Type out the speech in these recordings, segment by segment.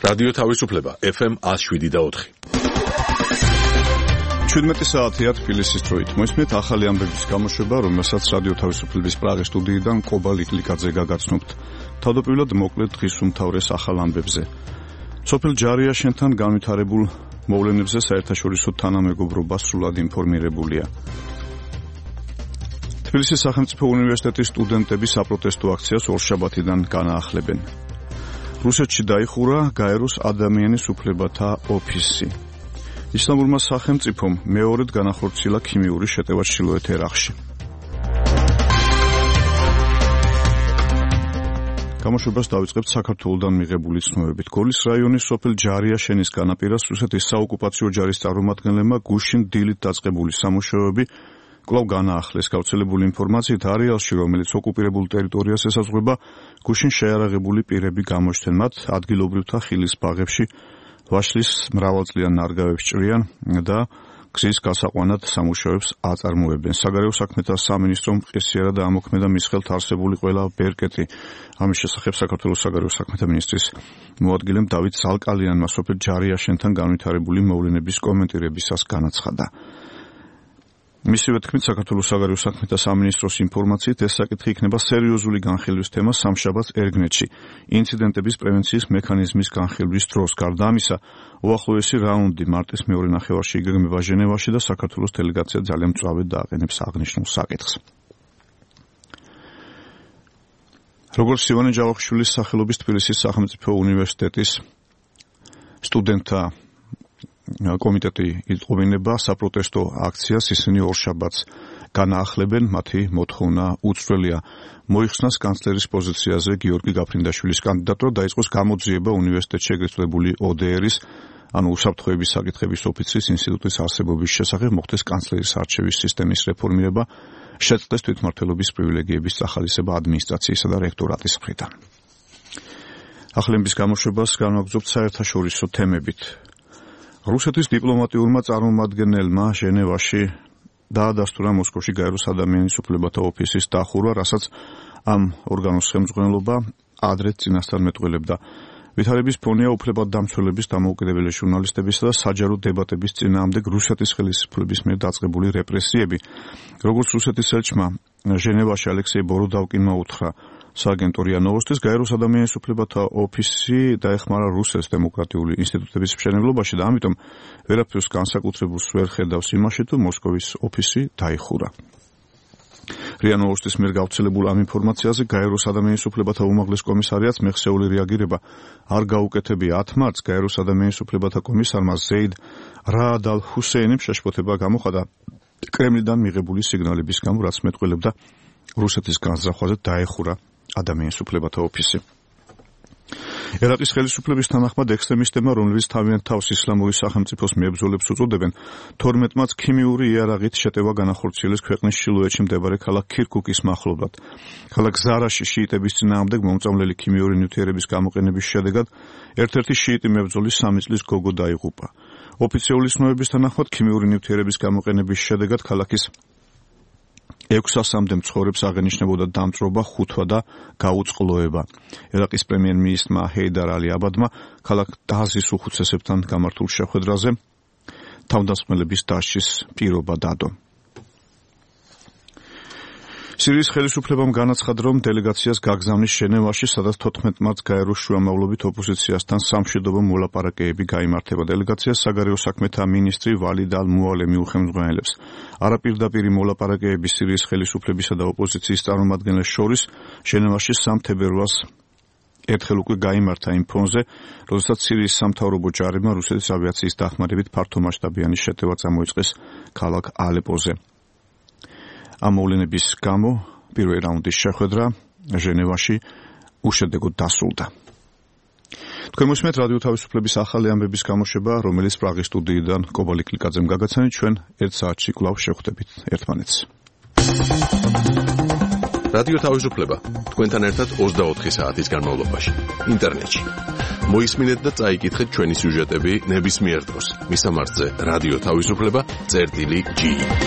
რადიო თავისუფლება FM 107.4. 17 საათია თბილისის დროით. მოისმენთ ახალი ამბების გამოშვება, რომელსაც რადიო თავისუფლების პრაღის სტუდიიდან კობა ლიკლიკაძე გაგაცნობთ. თავდაპირველად მოკლედ დღის უმთავრეს ახალ ამბებზე. სოფელ ჯარიაშენთან განვითარებულ მოვლენებზე საერთაშორისო თანამეგობრობა სრულად ინფორმირებულია. თბილისის სახელმწიფო უნივერსიტეტის სტუდენტები საპროტესტო აქციას ორშაბათიდან განაახლებენ. რუსეთში დაიხურა გაეროს ადამიანის უფლებათა ოფისი. ისლამურმა სახელმწიფომ მეორედ განახორციელა ქიმიური შეტევა ჩრდილოეთ ერაყში. გამოშვებას დავიწყებთ საქართველოდან მიღებული ცნობებით. გოლის რაიონის სოფელ ჯარიაშენის განაპირას რუსეთის საოკუპაციო ჯარის წარმომადგენლებმა გუშინ დილით დაწყებული სამუშაოები კვლავ განაახლეს. გავრცელებული ინფორმაციით არეალში, რომელიც ოკუპირებულ ტერიტორიას ესაზღვრება, გუშინ შეიარაღებული პირები გამოჩნდნენ. მათ ადგილობრივთა ხილის ბაღებში ვაშლის მრავალწლიან ნარგავებს ჭრიან და გზის გასაყვანად სამუშაოებს აწარმოებენ. საგარეო საქმეთა სამინისტრომ მყისიერად ამოქმედა მის ხელთ არსებული ყველა ბერკეტი. ამის შესახებ საქართველოს საგარეო საქმეთა მინისტრის მოადგილემ დავით ზალკალიანმა სოფელ ჯარიაშენთან განვითარებული მოვლენების კომენტირებისას განაცხადა. მისივე თქმით, საქართველოს საგარეო საქმეთა სამინისტროს ინფორმაციით ეს საკითხი იქნება სერიოზული განხილვის თემა სამშაბათს ერგნეთში, ინციდენტების პრევენციის მექანიზმის განხილვის დროს. გარდა ამისა, უახლოესი რაუნდი მარტის მეორე ნახევარში იგეგმება ჟენევაში და საქართველოს დელეგაცია ძალიან მწვავედ დააყენებს აღნიშნულ საკითხს. როგორც ივანე ჯავახიშვილის სახელობის თბილისის სახელმწიფო უნივერსიტეტის სტუდენტთა კომიტეტი იტყობინება საპროტესტო აქციას, ისინი ორშაბათს განაახლებენ. მათი მოთხოვნა უცვლელია. მოიხსნას კანცლერის პოზიციაზე გიორგი გაფრინდაშვილის კანდიდატურა, დაიწყოს გამოძიება უნივერსიტეტში ეგრეთ წოდებული ODR-ის, ანუ უსაფრთხოების საკითხების ოფიცრის ინსტიტუტის არსებობის შესახებ, მოხდეს კანცლერის არჩევის სისტემის რეფორმირება, შეწყდეს თვითმმართველობის პრივილეგიების სახალისება ადმინისტრაციისა და რექტორატის მხრიდან. ახალების გამოშვებას განვაგრძობთ საერთაშორისო თემებით. რუსეთის დიპლომატიურმა წარმომადგენელმა ჟენევაში დაადასტურა მოსკოვში გაეროს ადამიანის უფლებათა ოფისის დახურვა, რასაც ამ ორგანოს ხელმძღვანელობა ადრე წინასწარ მეტყველებდა. ვითარების ფონია უფლებადდამცველების, დამოუკიდებელი ჟურნალისტებისა და საჯარო დებატების წინააღმდეგ რუსეთის ხელისუფლების მიერ დაწყებული რეპრესიები. როგორც რუსეთის ელჩმა ჟენევაში ალექსეი ბოროდავკინმა უთხრა სააგენტო რია ნოვოსტის, გაეროს ადამიანის უფლებათა ოფისი დაეხმარა რუსეთის დემოკრატიული ინსტიტუტების მშენებლობაში და ამიტომ ვერაფერს განსაკუთრებულს ვერ ხედავს იმაში, თუ მოსკოვის ოფისი დაიხურა. რია ნოვოსტის მიერ გავრცელებულ ამ ინფორმაციაზე გაეროს ადამიანის უფლებათა უმაღლეს კომისარიატს მეხსეული რეაგირება არ გაუკეთებია. 10 მარტს გაეროს ადამიანის უფლებათა კომისარმა ზეიდ რაად ალ ჰუსეინიმ შეშფოთება გამოხატა კრემლიდან მიღებული სიგნალების გამო, რაც მეტყველებდა რუსეთის განზრახვაზე დაეხურა ადამიანის უფლებათა ოფისი. ერაყის ხელისუფლების თანახმად ექსტრემისტებმა, რომლებიც თავიანთ თავს ისლამური სახელმწიფოს მებრძოლებს უწოდებენ, 12 მარტს ქიმიური იარაღით შეტევა განახორციელეს ქვეყნის ჩრდილოეთში მდებარე ქალაქ ქირკუკის მახლობლად. ქალაქ ზარაში შიიტების წინააღმდეგ მომწამლელი ქიმიური ნივთიერების გამოყენების შედეგად ერთ-ერთი შიიტი მებრძოლის 3 წლის გოგო დაიღუპა. ოფიციალური ცნობების თანახმად ქიმიური ნივთიერების გამოყენების შედეგად ქალაქის 600-მდე მცხოვრებს აღენიშნებოდა დამწვრობა, ხუთვა და გაუწყლოება. ერაყის პრემიერ-მინისტრმა ჰეიდარ ალი აბადმა ქალაქ დაზის უხუცესებთან გამართულ შეხვედრაზე თავდასხმელების დასჯის პირობა დადო. სირიის ხელისუფლებამ განაცხადა, რომ დელეგაციას გაგზავნის ჟენევაში, სადაც 14 მარტს გაეროს შუამავლობით ოპოზიციასთან სამშვიდობო მოლაპარაკებები გაიმართება. დელეგაციას საგარეო საქმეთა მინისტრი ვალიდ ალ-მუალემი უხელმძღვანელებს. არაპირდაპირი მოლაპარაკებები სირიის ხელისუფლებისა და ოპოზიციის წარმომადგენლებს შორის ჟენევაში 3 თებერვალს ერთხელ უკვე გაიმართა იმ ფონზე, როდესაც სირიის სამთავრობო ჯარებმა რუსეთის ავიაციის დახმარებით ფართომასშტაბიანი შეტევა წამოიწყეს ქალაქ ალეპოზე. ამ მოვლენების გამო პირველი რაუნდის შეხვედრა ჟენევაში უშედეგოდ დასრულდა. თქვენ მოსმენთ რადიო თავისუფლების ახალი ამბების გამოშვება, რომელიც პრაღის სტუდიიდან კობა ლიკლიკაძემ გაგაცანით. ჩვენ 1 საათში კვლავ შევხვდებით ერთმანეთს. რადიო თავისუფლება თქვენთან ერთად 24 საათის განმავლობაში ინტერნეტში. მოისმინეთ და წაიკითხეთ ჩვენი სიუჟეტები ნებისმიერ დროს. მისამართზე რადიო თავისუფლება.gi.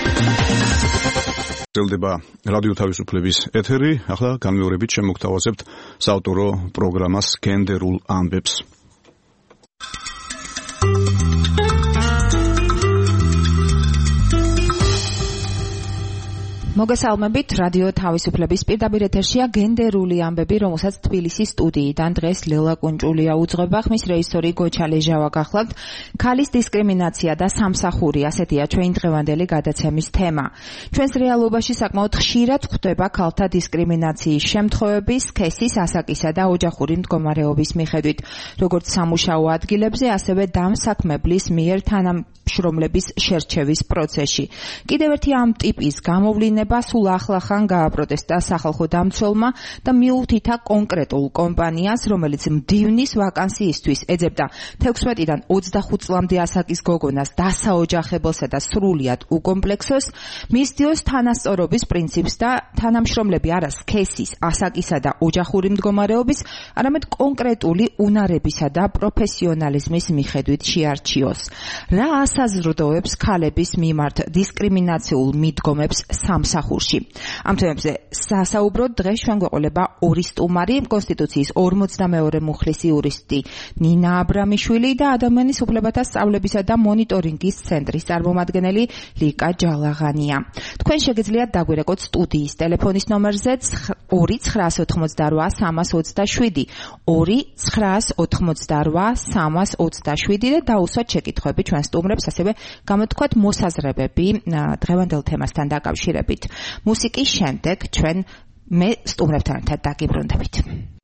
გრძელდება რადიო თავისუფლების ეთერი. ახლა განმეორებით შემოგთავაზებთ საავტორო პროგრამას გენდერულ ამბებს. მოგესალმებით, რადიო თავისუფლების პირდაპირ ეთერშია გენდერული ამბები, რომელსაც თბილისის სტუდიიდან დღეს ლელა კუნჭულია უძღვება. ხმის რეჟისორი გოჩა ლეჟავა გახლავთ. ქალის დისკრიმინაცია და სამსახური, ასეთია ჩვენ დღევანდელი გადაცემის თემა. ჩვენს რეალობაში საკმაოდ ხშირად გვხვდება ქალთა დისკრიმინაციის შემთხვევები სქესის, ასაკისა და ოჯახური მდგომარეობის მიხედვით, როგორც სამუშაო ადგილებზე, ასევე დამსაქმებლის მიერ თანამშრომლების შერჩევის პროცესში. კიდევ ერთი ამ ტიპის გამოვლენა სულ ახლახან გააპროტესტა სახალხო დამცველმა და მიუთითა კონკრეტულ კომპანიას, რომელიც მდივნის ვაკანსიისთვის ეძებდა 16-დან 25 წლამდე ასაკის გოგონას დასაოჯახებელსა და სრულიად უკომპლექსოს, მისდიოს თანასწორობის პრინციპს და თანამშრომლები არა სქესის, ასაკისა და ოჯახური მდგომარეობის, არამედ კონკრეტული უნარებისა და პროფესიონალიზმის მიხედვით შეარჩიოს. რა ასაზრდოებს ქალების მიმართ დისკრიმინაციულ მიდგომებს სამსახურში? ამ თემებზე სასაუბროდ დღეს ჩვენ გვეყოლება ორი სტუმარი, კონსტიტუციის 42 მუხლის იურისტი ნინა აბრამიშვილი და ადამიანის უფლებათა სწავლებისა და მონიტორინგის ცენტრის წარმომადგენელი ლიკა ჯალაღანია. თქვენ შეგიძლიათ დაგვირეკოთ სტუდიის ტელეფონის ნომერზე 2988 298 და დაუსვათ შეკითხვები ჩვენ სტუმრებს, ასევე გამოთქვათ მოსაზრებები დღევანდელ თემასთან დაკავშირებით. მუსიკის შემდეგ ჩვენ მე სტუმრებთან ერთად დაგიბრუნდებით.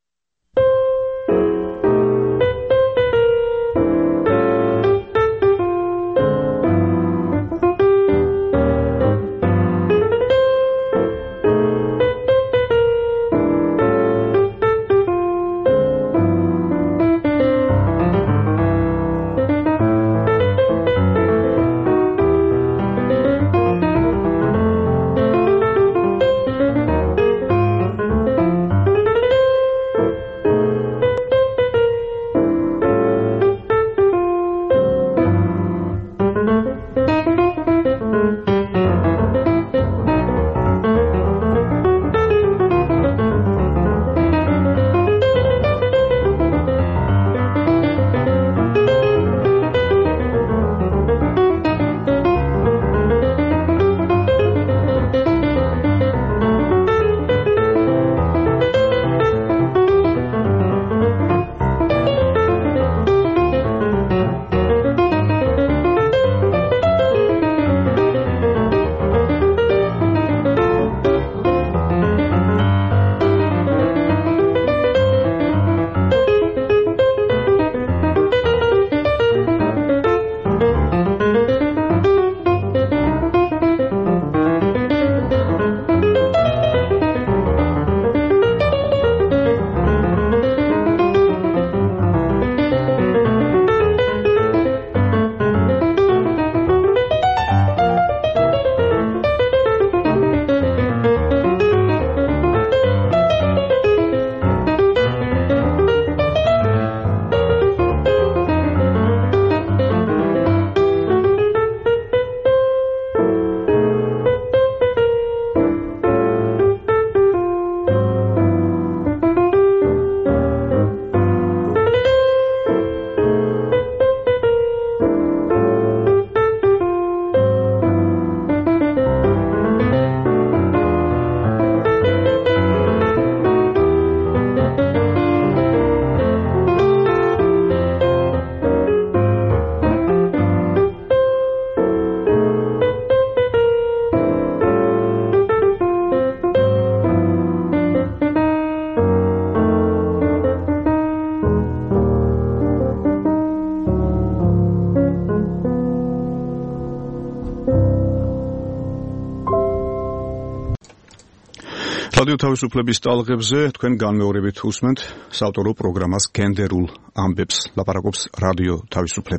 რადიო თავისუფლების ტალღებზე თქვენ განმეორებით უსმენთ საავტორო პროგრამას გენდერულ ამბებს, ლაპარაკობს რადიო თავისუფლება.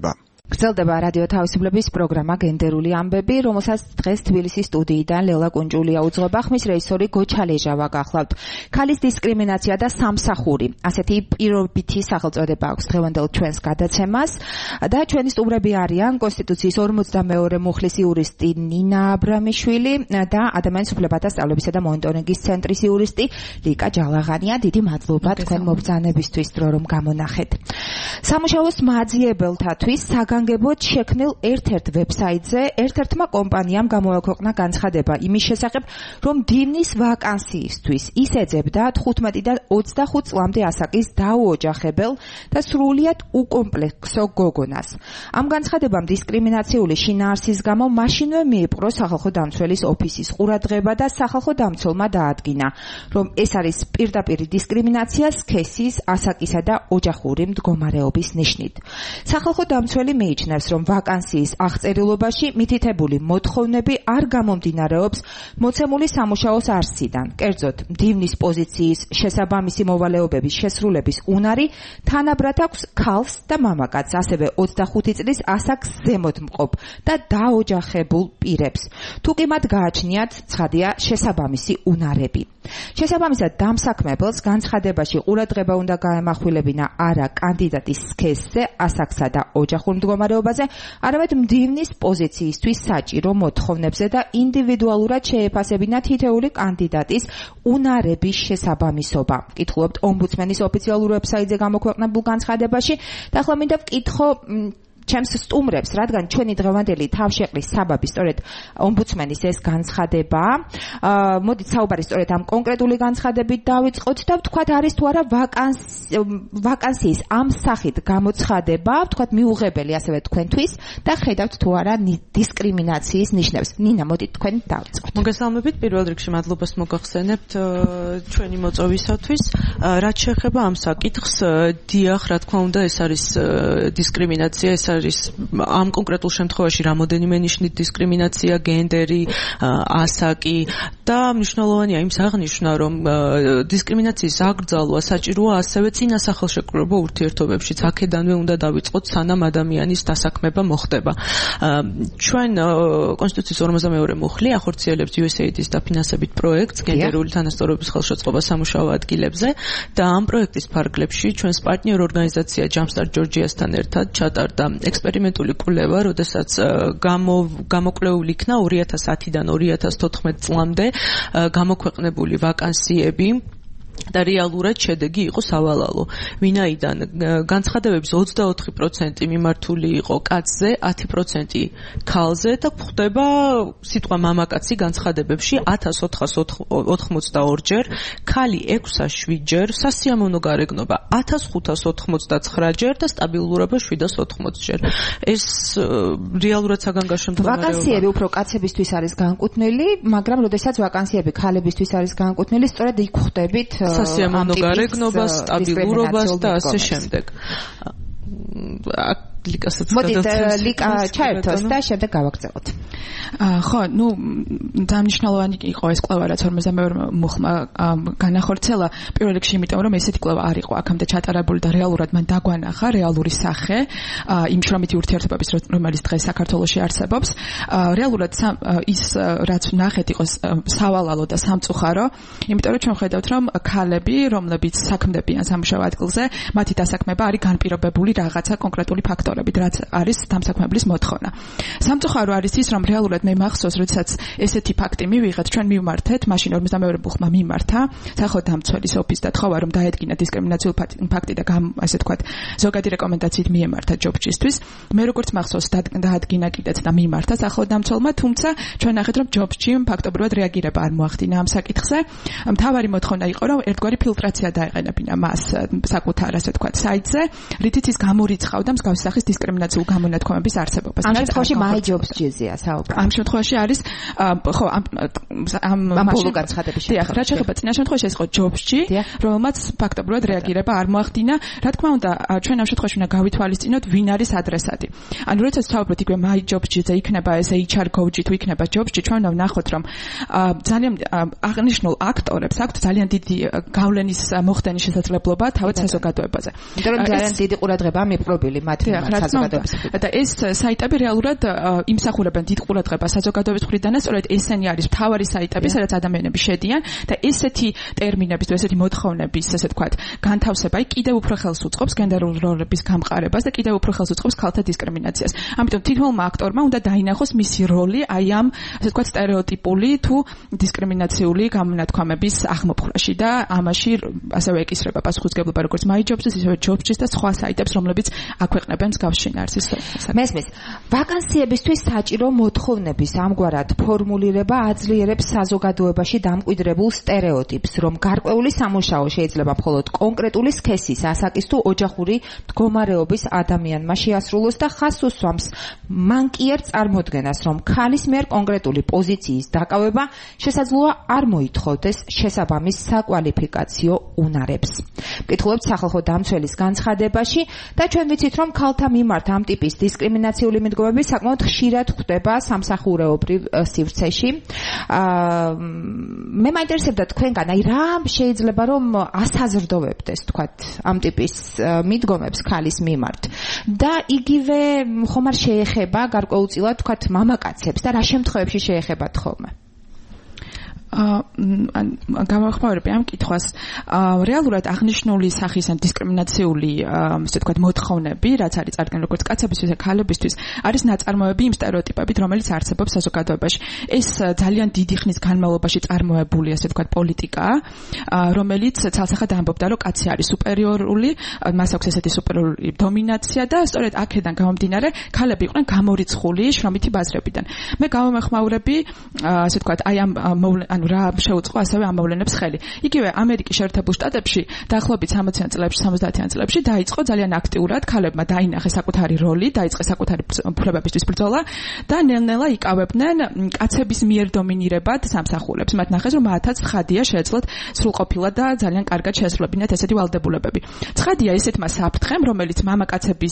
გრძელდება რადიო თავისუფლების პროგრამა გენდერული ამბები, რომელსაც დღეს თბილისის სტუდიიდან ლელა კუნჭულია უძღვება, ხმის რეჟისორი გოჩა ლეჟავა გახლავთ. ქალის დისკრიმინაცია და სამსახური. ასეთი პირობითი სახელწოდება აქვს დღევანდელ ჩვენს გადაცემას და ჩვენი სტუმრები არიან კონსტიტუციის 42 მუხლის იურისტი ნინა აბრამიშვილი და ადამიანის უფლებათა სწავლებისა და მონიტორინგის ცენტრის იურისტი ლიკა ჯალაღანია. დიდი მადლობა თქვენ მობრძანებისთვის, რომ გამონახეთ. სამუშაოს მაძიებელთათვის საგანგებოდ შექმნილ ერთ-ერთ ვებსაიტზე ერთ-ერთმა კომპანიამ გამოაქვეყნა განცხადება იმის შესახებ, რომ დივნის ვაკანსიისთვის ის ეძებდა 15 და 25 წლამდე ასაკის დაუოჯახებელ და სრულიად უკომპლექსო გოგონას. ამ განცხადებამ დისკრიმინაციული შინაარსის გამო მაშინვე მიიპყრო სახალხო დამცველის ოფისის ყურადღება და სახალხო დამცველმა დაადგინა, რომ ეს არის პირდაპირი დისკრიმინაცია სქესის, ასაკისა და ოჯახური მდგომარეობის ნიშნით. სახალხო დამცველი მიიჩნევს, რომ ვაკანსიის აღწერილობაში მითითებული მოთხოვნები არ გამომდინარეობს მოცემული სამუშაოს არსიდან. კერძოდ, დივნის პოზიციის შესაბამისი მოვალეობების შესრულების უნარი თანაბრად აქვს ქალს და მამაკაცს, ასევე 25 წლის ასაკს ზემოთ მყოფ და დაოჯახებულ პირებს. თუ კი მათ გააჩნიათ, ცხადია, შესაბამისი უნარები. შესაბამისად, დამსაქმებელს განცხადებაში ყურადღება უნდა გაემახვილებინა არა კანდიდატის სქესზე, ასაკსა და ოჯახურ მდგომარეობაზე, არამედ მდივნის პოზიციისთვის საჭირო მოთხოვნებზე და ინდივიდუალურად შეეფასებინა თითეული კანდიდატის უნარების შესაბამისობა. კითხულობთ ომბუდსმენის ოფიციალურ ვებსაიტზე გამოქვეყნებულ განცხადებაში და ახლა მინდა ვკითხო ჩემს სტუმრებს, რადგან ჩვენი დღევანდელი თავშეყრის საბაბი სწორედ ომბუდსმენის ეს განცხადება. მოდით საუბარი სწორედ ამ კონკრეტული განცხადებით დავიწყოთ და ვთქვათ, არის თუ არა ვაკანსიის ამ სახით გამოცხადება, ვთქვათ, მიუღებელი ასევე თქვენთვის და ხედავთ თუ არა დისკრიმინაციის ნიშნებს. ნინა, მოდით თქვენ დავიწყოთ. მოგესალმებით, პირველ რიგში მადლობას მოგახსენებთ ჩვენი მოწვევისათვის. რაც შეეხება ამ საკითხს, დიახ, რა თქმა უნდა, ეს არის დისკრიმინაცია, ეს ამ კონკრეტულ შემთხვევაში რამოდენიმე ნიშნით დისკრიმინაცია, გენდერი, ასაკი და მნიშვნელოვანია იმის აღნიშვნა, რომ დისკრიმინაციის აკრძალვა საჭიროა ასევე წინა სახელშეკრულებო ურთიერთობებშიც. აქედანვე უნდა დავიწყოთ, სანამ ადამიანის დასაქმება მოხდება. ჩვენ კონსტიტუციის 42 მუხლი ახორციელებს USAID-ის დაფინანსებით პროექტს გენდერული თანასწორობის ხელშეწყობა სამუშაო ადგილებზე და ამ პროექტის ფარგლებში ჩვენს პარტნიორ ორგანიზაცია Jumpstart Georgia-სთან ერთად ჩატარდა ექსპერიმენტული კვლევა, როდესაც გამოკვლეული იქნა 2010-დან 2014 წლამდე გამოქვეყნებული ვაკანსიები და რეალურად შედეგი იყო სავალალო. ვინაიდან განცხადებების 24% მიმართული იყო კაცზე, 10% ქალზე და გვხვდება სიტყვა მამაკაცი განცხადებებში 1482 ჯერ, ქალი 607 ჯერ, სასიამოვნო გარეგნობა 1589 ჯერ და სტაბილურობა 780 ჯერ. ეს რეალურად საგანგაშო მდგომარეობა. ვაკანსიები უფრო კაცებისთვის არის განკუთვნილი, მაგრამ როდესაც ვაკანსიები ქალებისთვის არის განკუთვნილი, სწორედ იქ ხვდებით სასიამოვნო გარეგნობას, სტაბილურობას და ასე შემდეგ. ლიკასაც გადავწევთ. ლიკა ჩაერთოს და შემდეგ გავაგრძელოთ. ხო, დამნიშნულოვანი იყო ეს კვლევა, რაც 42 მუხლმა განახორციელა. პირველ რიგში იმიტომ, რომ ესეთი კვლევა არ იყო აქამდე ჩატარებული და რეალურად მან დაგვანახა რეალური სახე იმ შრომითი ურთიერთობების, რომელიც დღეს საქართველოში არსებობს. რეალურად ის რაც ნახეთ იყო სავალალო და სამწუხარო, იმიტომ რომ ჩვენ ხედავთ, რომ ქალები, რომლებიც საქმდებიან სამუშაო ადგილზე, მათი დასაქმება არის განპირობებული რაღაცა კონკრეტული ფაქტორებით, რაც არის დამსაქმებლის მოთხოვნა. სამწუხარო არის ის, რომ რეალურად მე მახსოვს, როდესაც ესეთი ფაქტი მივიღეთ, ჩვენ მივმართეთ, მაშინ 42 მუხლმა მიმართა სახალხო დამცველის ოფისს და თხოვა, რომ დაედგინა დისკრიმინაციული ფაქტი და ასე ვთქვათ, ზოგადი რეკომენდაციით მიემართა ჯობსჭისთვის. მე როგორც მახსოვს, დაადგინა კიდეც და მიმართა სახალხო დამცველმა, თუმცა ჩვენ ნახეთ, რომ ჯობსჭი ფაქტობრივად რეაგირება არ მოახდინა ამ საკითხზე. მთავარი მოთხოვნა იყო, რომ ერთგვარი ფილტრაცია დაეყენებინა მას საკუთარ, ასე ვთქვათ, საიტზე, რითიც ის გამორიცხავდა მსგავსი სახის დისკრიმინაციულ გამონათქვამების არსებობას. ამ შემთხვევაში my jobs-ზეა საუბარი. ვისაუბრობ. ამ შემთხვევაში არის ხო ამ ბოლო განცხადების შემთხვევაში. რაც შეეხება წინა შემთხვევაში ეს იყო ჯობსჯი, რომელმაც ფაქტობრივად რეაგირება არ მოახდინა. რა თქმა უნდა, ჩვენ ამ შემთხვევაში უნდა გავითვალისწინოთ, ვინ არის ადრესატი. ანუ როდესაც ვსაუბრობთ იგივე my jobs-ზე იქნება ეს HR coach-ი თუ იქნება jobs-ი, ჩვენ უნდა ვნახოთ, რომ ძალიან აღნიშნულ აქტორებს აქვთ ძალიან დიდი გავლენის მოხდენის შესაძლებლობა თავად საზოგადოებაზე. იმიტომ რომ ძალიან დიდი ყურადღებაა მიპყრობილი მათ საზოგადოების. და ეს საიტები რეალურად იმსახურებენ დიდ ყურადღებას საზოგადოების მხრიდან და სწორედ ესენი არის მთავარი საიტები, სადაც ადამიანები შედიან და ესეთი ტერმინების თუ ესეთი მოთხოვნების, ასე თქვათ, განთავსება კიდევ უფრო ხელს უწყობს გენდერული როლების გამყარებას და კიდევ უფრო ხელს უწყობს ქალთა დისკრიმინაციას. ამიტომ თითოეულმა აქტორმა უნდა დაინახოს მისი როლი აი ამ, ასე თქვათ, სტერეოტიპული თუ დისკრიმინაციული გამონათქვამების აღმოფხვრაში და ამაში ასევე ეკისრება პასუხისმგებლობა როგორც my jobs-ის, ისევე jobs-ის და სხვა საიტებს, რომლებიც აქვეყნებენ მსგავს შინაარსის. მესმის. ვაკანსიებისთვის საჭირო მოთხოვნების ამგვარად ფორმულირება აძლიერებს საზოგადოებაში დამკვიდრებულ სტერეოტიპს, რომ გარკვეული სამუშაო შეიძლება მხოლოდ კონკრეტული სქესის, ასაკის თუ ოჯახური მდგომარეობის ადამიანმა შეასრულოს და ხაზს უსვამს მან კი არ წარმოდგენას, რომ ქალის მიერ კონკრეტული პოზიციის დაკავება შესაძლოა არ მოითხოვდეს შესაბამის საკვალიფიკაციო უნარებს. ვკითხულობთ სახალხო დამცველის განცხადებაში და ჩვენ ვიცით, რომ ქალთა მიმართ ამ ტიპის დისკრიმინაციული მიდგომები საკმაოდ ხშირად ხდება სამსახურეობრივ სივრცეში. მე მაინტერესებდა თქვენგან, აი რა შეიძლება რომ ასაზრდოვებდეს, თქვათ, ამ ტიპის მიდგომებს ქალის მიმართ და იგივე ხომ არ შეეხება გარკვეულწილად, თქვათ, მამაკაცებს და რა შემთხვევებში შეეხებათ ხოლმე? გამახმაურები ამ კითხვას რეალურად აღნიშნული სახის ან დისკრიმინაციული ასე ვთქვათ მოთხოვნები, რაც არის წარდგენილი როგორც კაცებისთვის და ქალებისთვის, არის ნაწარმოები იმ სტერეოტიპებით, რომელიც არსებობს საზოგადოებაში. ეს ძალიან დიდი ხნის განმავლობაში წარმოებული ასე ვთქვათ პოლიტიკაა, რომელიც ცალსახად ამბობდა, რომ კაცი არის სუპერიორული, მას აქვს ესეთი სუპერიორული დომინაცია და სწორედ აქედან გამომდინარე, ქალები იყვნენ გამორიცხული შრომითი ბაზრებიდან. მე გამომეხმაურები ასე ვთქვათ აი ამ ანუ რა შეუწყო ასევე ამ მოვლენებს ხელი. იგივე ამერიკის შეერთებულ შტატებში დაახლოებით 60-იან წლებში, 70-იან წლებში დაიწყო ძალიან აქტიურად ქალებმა დაინახეს საკუთარი როლი, დაიწყეს საკუთარი უფლებებისთვის ბრძოლა და ნელ-ნელა იკავებდნენ კაცების მიერ დომინირებად სამსახურებს. მათ ნახეს, რომ მათაც ცხადია შეეძლოთ სრულყოფილად და ძალიან კარგად შეესრულებინათ ესეთი ვალდებულებები. ცხადია ესეთმა საფრთხემ, რომელიც მამაკაცების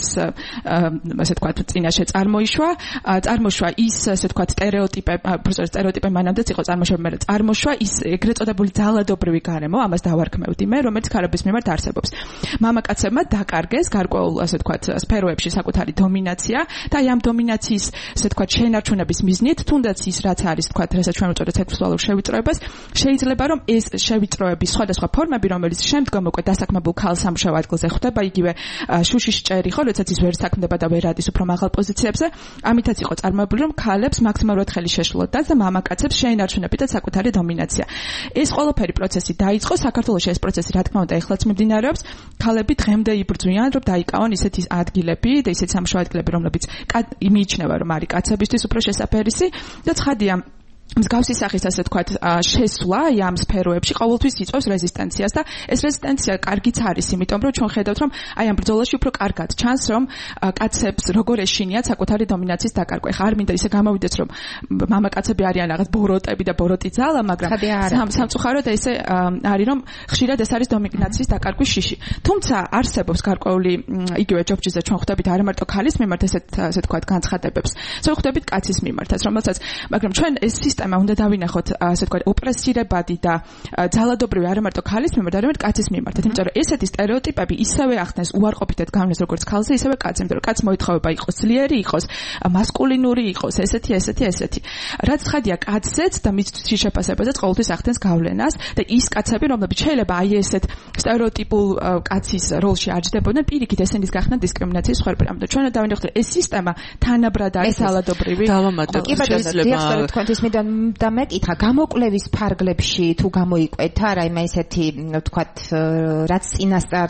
ასე ვთქვათ წინაშე წარმოიშვა ის ასე ვთქვათ სტერეოტიპები მანამდეც იყო წარმოშობილი წარმოშვა ის ეგრეთ წოდებული ძალადობრივი გარემო, ამას დავარქმევდი მე, რომელიც ქალების მიმართ არსებობს. მამაკაცებმა დაკარგეს გარკვეულ ასე ვთქვათ სფეროებში საკუთარი დომინაცია და აი ამ დომინაციის ასე ვთქვათ შენარჩუნების მიზნით, თუნდაც ის რაც არის ვთქვათ, რასაც ჩვენ ვუწოდეთ სექსუალურ შევიწროებას, შეიძლება რომ ეს შევიწროების სხვადასხვა ფორმები, რომელიც შემდგომ უკვე დასაქმებულ ქალ სამუშაო ადგილზე ხდება, იგივე შუშის ჭერი ხო, როდესაც ის ვერ საქმდება და ვერ ადის უფრო მაღალ პოზიციებზე, ამითაც იყო წარმოებული, რომ ქალებს მაქსიმალურად ხელი შეშლოდათ და მამაკაცებს შეინარჩუნებინათ საკუთარი დომინაცია. ეს ყველაფერი პროცესი დაიწყო საქართველოში, ეს პროცესი რა თქმა უნდა ეხლაც მიმდინარეობს. ქალები დღემდე იბრძვიან, რომ დაიკავონ ისეთი ადგილები და ისეთი სამუშაო ადგილები, რომლებიც იმიჩნევა, რომ არის კაცებისთვის უფრო შესაფერისი და ცხადია მსგავსი სახის ასე ვთქვათ შესვლა ამ სფეროებში ყოველთვის იწვევს რეზისტენციას და ეს რეზისტენცია კარგიც არის, იმიტომ რომ ჩვენ ხედავთ, რომ აი ამ ბრძოლაში უფრო კარგად ჩანს, რომ კაცებს როგორ ეშინიათ საკუთარი დომინაციის დაკარგვა. ხა არ მინდა ისე გამოვიდეს, რომ მამაკაცები არიან რაღაც ბოროტები და ბოროტი ძალა, მაგრამ სამწუხაროდ ესე არის, რომ ხშირად ეს არის დომინაციის დაკარგვის შიში. თუმცა არსებობს გარკვეული იგივე ჯობსჯიზე ჩვენ ხვდებით არა მარტო ქალის მიმართ ესე ვთქვათ განცხადებებს, ჩვენ ხვდებით კაცის მიმართაც, რომელსაც მაგრამ ჩვენ ეს სისტემა უნდა დავინახოთ ასე ვთქვათ ოპრესირებადი და ძალადობრივი არა მარტო ქალის მიმართ, არამედ კაცის მიმართაც. იმიტომ რომ ესეთი სტერეოტიპები ისევე ახდენს უარყოფითად გავლენას როგორც ქალზე, ისევე კაცზე. იმიტომ რომ კაც მოითხოვება იყოს ძლიერი, იყოს მასკულინური, იყოს ესეთი. რაც ცხადია კაცზეც და მის შეფასებაზეც ყოველთვის ახდენს გავლენას და ის კაცები, რომლებიც შეიძლება აი ესეთ სტერეოტიპულ კაცის როლში აჯდებოდნენ, პირიქით ესენის გახსნა დისკრიმინაციის ხერხი. ამიტომ ჩვენ დავინახოთ ეს სისტემა თანაბრად არის ძალადობრივი. დავამატოთ შეიძლება და მეკითხა გამოკვლევის ფარგლებში თუ გამოიკვეთა რაიმე ისეთი ვთქვათ რაც წინასწარ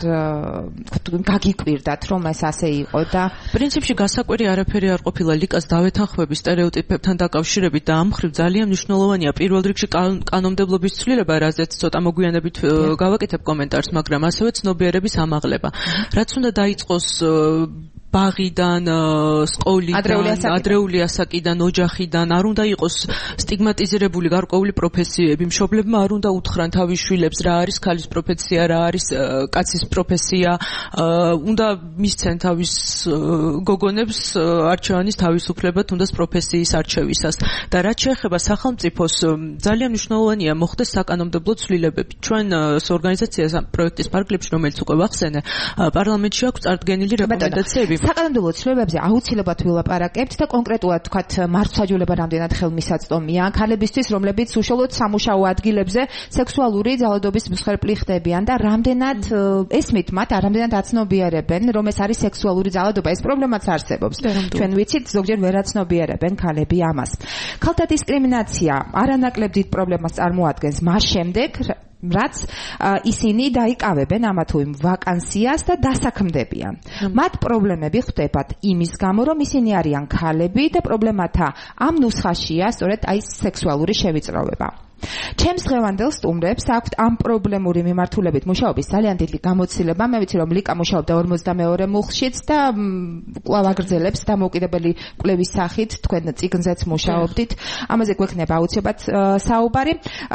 გაგიკვირდათ რომ ეს ასე იყო და პრინციპში გასაკვირი არაფერი არ ყოფილა ლიკას დავეთანხმები სტერეოტიპებთან დაკავშირებით და ამ ხრივ ძალიან მნიშვნელოვანია პირველ რიგში კანონმდებლობის ცვლილება, რაზეც ცოტა მოგვიანებით გავაკეთებ კომენტარს, მაგრამ ასევე ცნობიერების ამაღლება. რაც უნდა დაიწყოს ბაღიდან, სკოლიდან, ადრეული ასაკიდან, ოჯახიდან არ უნდა იყოს სტიგმატიზირებული გარკვეული პროფესიები. მშობლებმა არ უნდა უთხრან თავის შვილებს რა არის ქალის პროფესია, რა არის კაცის პროფესია. უნდა მისცენ თავის გოგონებს არჩევანის თავისუფლება თუნდაც პროფესიის არჩევისას. და რაც შეეხება სახელმწიფოს, ძალიან მნიშვნელოვანია მოხდეს საკანონმდებლო ცვლილებები. ჩვენ ორგანიზაციას პროექტის ფარგლებში, რომელიც უკვე ვახსენე, პარლამენტში აქვს წარდგენილი რეკომენდაციები. საკანონმდებლო ცვლილებებზე აუცილებლად ვილაპარაკებთ და კონკრეტულად თქვათ მართლმსაჯულება რამდენად ხელმისაწვდომია ქალებისთვის, რომლებიც უშუალოდ სამუშაო ადგილებზე სექსუალური ძალადობის მსხვერპლი ხდებიან და რამდენად ესმით მათ, რამდენად აცნობიერებენ, რომ ეს არის სექსუალური ძალადობა. ეს პრობლემაც არსებობს. ჩვენ ვიცით, ზოგჯერ ვერ აცნობიერებენ ქალები ამას. ქალთა დისკრიმინაცია არანაკლებ დიდ პრობლემას წარმოადგენს მას შემდეგ, რაც ისინი დაიკავებენ ამა თუ იმ ვაკანსიას და დასაქმდებიან. მათ პრობლემები ხდებათ იმის გამო, რომ ისინი არიან ქალები და პრობლემათა ამ ნუსხაშია სწორედ აი სექსუალური შევიწროვება. ჩემს დღევანდელ სტუმრებს აქვთ ამ პრობლემური მიმართულებით მუშაობის ძალიან დიდი გამოცდილება. მე ვიცი, რომ ლიკა მუშაობდა 42 მუხლშიც და კვლავ აგრძელებს დამოუკიდებელი კვლევის სახით თქვენ წიგნზეც მუშაობდით. ამაზე გვექნება აუცილებლად საუბარი.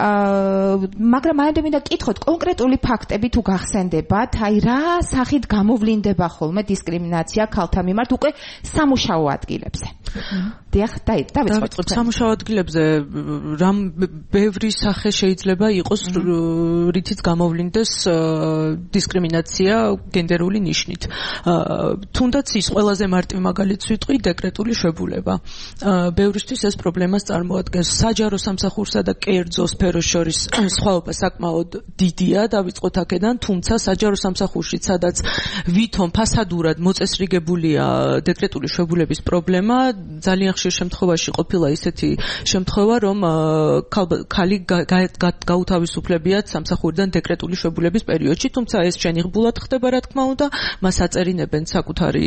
მაგრამ მაინც მინდა გკითხოთ კონკრეტული ფაქტები თუ გახსენდებათ, აი რა სახით გამოვლინდება ხოლმე დისკრიმინაცია ქალთა მიმართ უკვე სამუშაო ადგილებზე. დიახ, დავიწყოთ. სამუშაო ადგილებზე რამ ბევრი სახე შეიძლება იყოს, რითიც გამოვლინდეს დისკრიმინაცია გენდერული ნიშნით. თუნდაც ის ყველაზე მარტივ მაგალითს ვიტყვი, დეკრეტული შებულება. ბევრისთვის ეს პრობლემას წარმოადგენს. საჯარო სამსახურსა და კერძო სფეროს შორის სხვაობა საკმაოდ დიდია, დავიწყოთ აქედან, თუმცა საჯარო სამსახურში, სადაც ვითომ ფასადურად მოწესრიგებულია დეკრეტული შებულების პრობლემა, ძალიან ხშირ შემთხვევაში ყოფილა ისეთი შემთხვევა, რომ ქალი გაუთავისუფლებიათ სამსახურიდან დეკრეტული შებულების პერიოდში, თუმცა ეს შენიღბულად ხდება, რა თქმა უნდა, მას აწერინებენ საკუთარი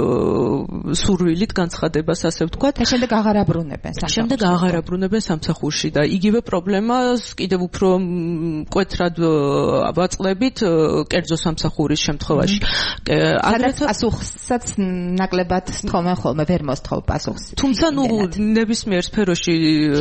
სურვილით განცხადებას, ასე ვთქვათ. და შემდეგ აღარ აბრუნებენ სამსახურში. და იგივე პრობლემას კიდევ უფრო მკვეთრად ვაწყდებით კერძო სამსახურის შემთხვევაში. აგრეთვე პასუხსაც ნაკლებად თხოვენ ხოლმე, ვერ მოსთხოვ პასუხს. თუმცა ნებისმიერ სფეროში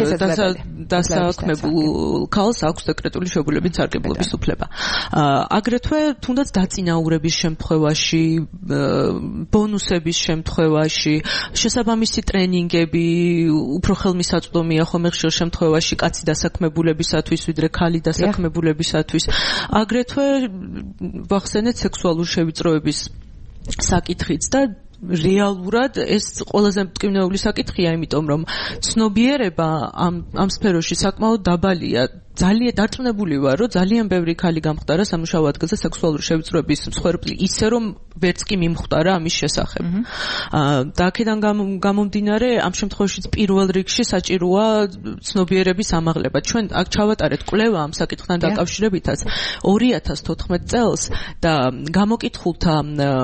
დასაქმებულ ქალს აქვს დეკრეტული შებულებით სარგებლობის უფლება. აგრეთვე თუნდაც დაწინაურების შემთხვევაში, ბონუსების შემთხვევაში, შესაბამისი ტრენინგები უფრო ხელმისაწვდომია ხოლმე ხშირ შემთხვევაში კაცი დასაქმებულებისათვის, ვიდრე ქალი დასაქმებულებისათვის. აგრეთვე ვახსენეთ სექსუალური შევიწროების საკითხიც და რეალურად ეს ყველაზე მტკივნეული საკითხია, იმიტომ რომ ცნობიერება ამ სფეროში საკმაოდ დაბალია. ძალიან დარწმუნებული ვარ, რომ ძალიან ბევრი ქალი გამხდარა სამუშაო ადგილზე სექსუალური შევიწროების მსხვერპლი, ისე რომ ვერც კი მიმხდარა ამის შესახებ. და აქედან გამომდინარე, ამ შემთხვევაშიც პირველ რიგში საჭიროა ცნობიერების ამაღლება. ჩვენ აქ ჩავატარეთ კვლევა ამ საკითხთან დაკავშირებითაც 2014 წელს და გამოკითხულთა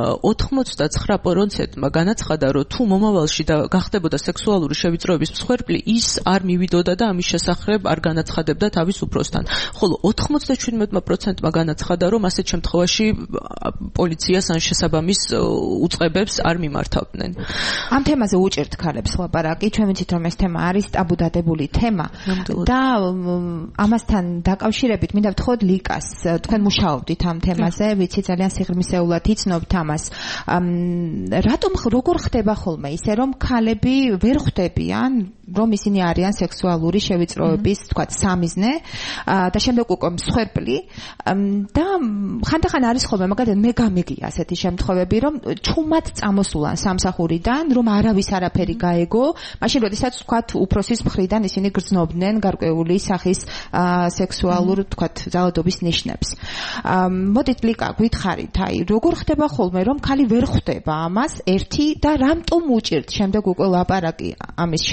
89%-მა განაცხადა, რომ თუ მომავალში გახდებოდა სექსუალური შევიწროების მსხვერპლი, ის არ მივიდოდა და ამის შესახებ არ განაცხადებდა თავის უფროსთან. ხოლო 97%-მა განაცხადა, რომ ასეთ შემთხვევაში პოლიციას ან შესაბამის უწყებებს არ მიმართავდნენ. ამ თემაზე უჭერთ ქალებს ლაპარაკი, ჩვენ ვიცით, რომ ეს თემა არის ტაბუდადებული თემა და ამასთან დაკავშირებით მინდა ვთხოვოთ ლიკას, თქვენ მუშაობდით ამ თემაზე, ვიცი ძალიან სიღრმისეულად იცნობთ ამას. რატომ როგორ ხდება ხოლმე ისე, რომ ქალები ვერ ხვდებიან, რომ ისინი არიან სექსუალური შევიწროების, თქვათ, სამიზნე და შემდეგ უკვე მსხვერპლი და ხანდახან არის ხოლმე, მაგალითად მე გამიგია ასეთი შემთხვევები, რომ ჩუმად წამოსულან სამსახურიდან, რომ არავის არაფერი გაეგო, მაშინ როდესაც თქვათ უფროსის მხრიდან ისინი გრძნობდნენ გარკვეული სახის სექსუალურ, თქვათ, ძალადობის ნიშნებს. მოდით ლიკა, გითხარით, აი, როგორ ხდება ხოლმე, რომ ქალი ვერ ხვდება ამას ერთი და რამტომ უჭირთ შემდეგ უკვე ლაპარაკი ამის შესახებ?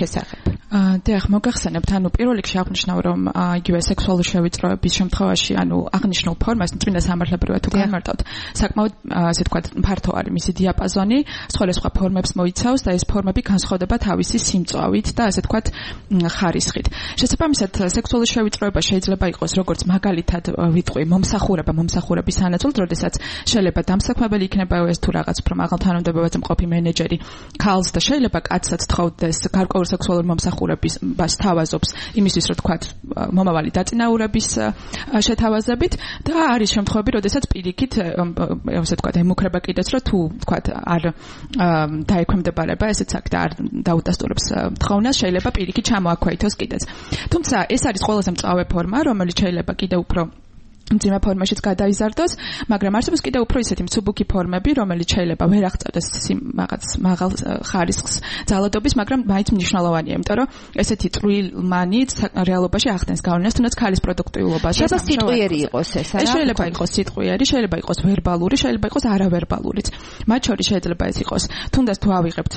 დიახ, მოგახსენებთ, ანუ პირველ რიგში აღნიშნავ, რომ იგივე სექსუალური შევიწროების შემთხვევაში, ანუ აღნიშნულ ფორმას წმინდა სამართლებრივად თუ განმარტავთ, საკმაოდ ასე ვთქვათ, ფართო არის მისი დიაპაზონი, სხვადასხვა ფორმებს მოიცავს და ეს ფორმები განსხვავდება თავისი სიმწვავით და ასე ვთქვათ, ხარისხით. შესაბამისად, სექსუალური შევიწროება შეიძლება იყოს როგორც მაგალითად ვიტყვი მომსახურების ანაცვლოდ, როდესაც შეიძლება დამსაქმებელი იქნება ეს თუ რაღაც უფრო მაღალ თანამდებობაზე მყოფი მენეჯერი ქალს და შეიძლება კაცსაც თხოვდეს გარკვეულ სექსუალურ მომსახურებას თავაზობს იმისთვის, რომ თქვათ მომავალი დაწინაურების შეთავაზებით და არის შემთხვევები, როდესაც პირიქით ასე თქვათ ემუქრება კიდეც, რომ თუ თქვათ არ დაექვემდებარება ესეც აქ და არ დაუდასტურებს თხოვნას, შეიძლება პირიქით ჩამოაქვეითოს კიდეც. თუმცა ეს არის ყველაზე მწვავე ფორმა, რომელიც შეიძლება კიდევ უფრო მძიმე ფორმაშიც გადაიზარდოს, მაგრამ არსებობს კიდევ უფრო ისეთი მსუბუქი ფორმები, რომელიც შეიძლება ვერ აღწევდეს რაღაც მაღალ ხარისხს ძალადობის, მაგრამ მაინც მნიშვნელოვანია, იმიტომ რომ ესეთი წვრილმანი რეალობაში ახდენს გავლენას, თუნდაც ქალის პროდუქტიულობაზე. შეიძლება სიტყვიერი იყოს ეს, არა? შეიძლება იყოს სიტყვიერი, შეიძლება იყოს ვერბალური, შეიძლება იყოს არავერბალურიც. მათ შორის შეიძლება ეს იყოს, თუნდაც თუ ავიღებთ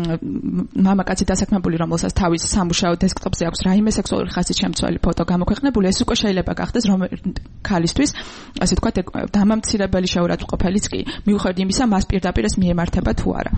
მამაკაცი დასაქმებული, რომელსაც თავის სამუშაო დესკტოპზე აქვს რაიმე სექსუალური ხასის შემცველი ფოტო გამოქვეყნებული, ეს უკვე შეიძლება გახდეს ქალისთვის, ასე ვთქვათ, დამამცირებელი შეურაცხყოფელიც კი, მიუხედავად იმისა, მას პირდაპირ ეს მიემართება თუ არა.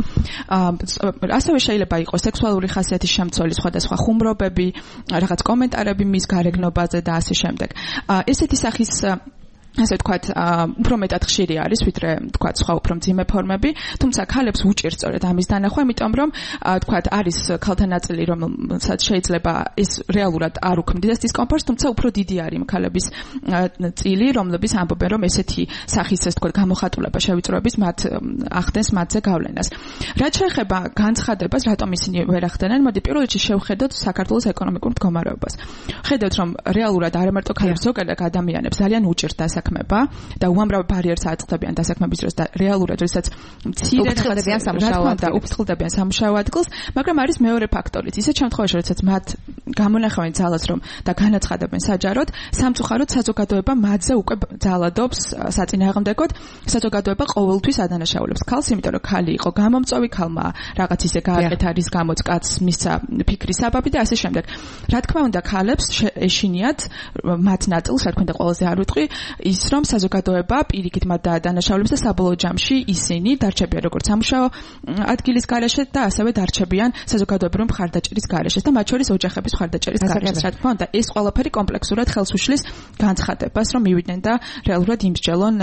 ასევე შეიძლება იყოს სექსუალური ხასიათის შემცველი სხვადასხვა ხუმრობები, რაღაც კომენტარები მის გარეგნობაზე და ასე შემდეგ. ესეთი სახის ასე ვთქვათ, უფრო მეტად ხშირი არის, ვიდრე ვთქვათ, სხვა უფრო მძიმე ფორმები, თუმცა ქალებს უჭირს სწორედ ამის დანახვა, იმიტომ რომ ვთქვათ, არის ქალთა ნაწილი, რომელსაც შეიძლება ეს რეალურად არ უქმნიდეს დისკომფორტს, თუმცა უფრო დიდი არის ქალების წილი, რომლებიც ამბობენ, რომ ესეთი სახის ეს ვთქვათ, გამოხატულება შევიწროების მათ ახდენს მათზე გავლენას. რაც შეეხება განცხადებას, რატომ ისინი ვერ ახდენენ, მოდი პირველ რიგში შევხედოთ საქართველოს ეკონომიკურ მდგომარეობას. ხედავთ, რომ რეალურად არ მარტო ქალებს, ზოგადად ადამიანებს ძალიან უჭირს და უამრავ ბარიერს აწყდებიან დასაქმების დროს და რეალურად როდესაც მცირე უფრთხილდებიან სამუშაო ადგილს, მაგრამ არის მეორე ფაქტორიც. ისეთ შემთხვევაში, როდესაც მათ გამონახავენ ძალას რომ და განაცხადებენ საჯაროდ, სამწუხაროდ საზოგადოება მათზე უკვე ძალადობს საწინააღმდეგოდ, საზოგადოება ყოველთვის ადანაშაულებს ქალს, იმიტომ რომ ქალი იყო გამომწვევი, ქალმა რაღაც ისე გააკეთა, რის გამოც კაცს მისცა ფიქრის საბაბი და ასე შემდეგ. რა თქმა უნდა, ქალებს ეშინიათ მათ ნაწილს, რა თქმა უნდა, ყველაზე არ ვიტყვი ის რომ საზოგადოება პირიქით მათ დაადანაშაულებს და საბოლოო ჯამში ისინი დარჩებიან როგორც სამუშაო ადგილის გარეშე და ასევე დარჩებიან საზოგადოებრივი მხარდაჭერის გარეშე და მათ შორის ოჯახების მხარდაჭერის გარეშე. რა თქმა უნდა, ეს ყველაფერი კომპლექსურად ხელს უშლის განცხადებას, რომ მივიდნენ და რეალურად იმსჯელონ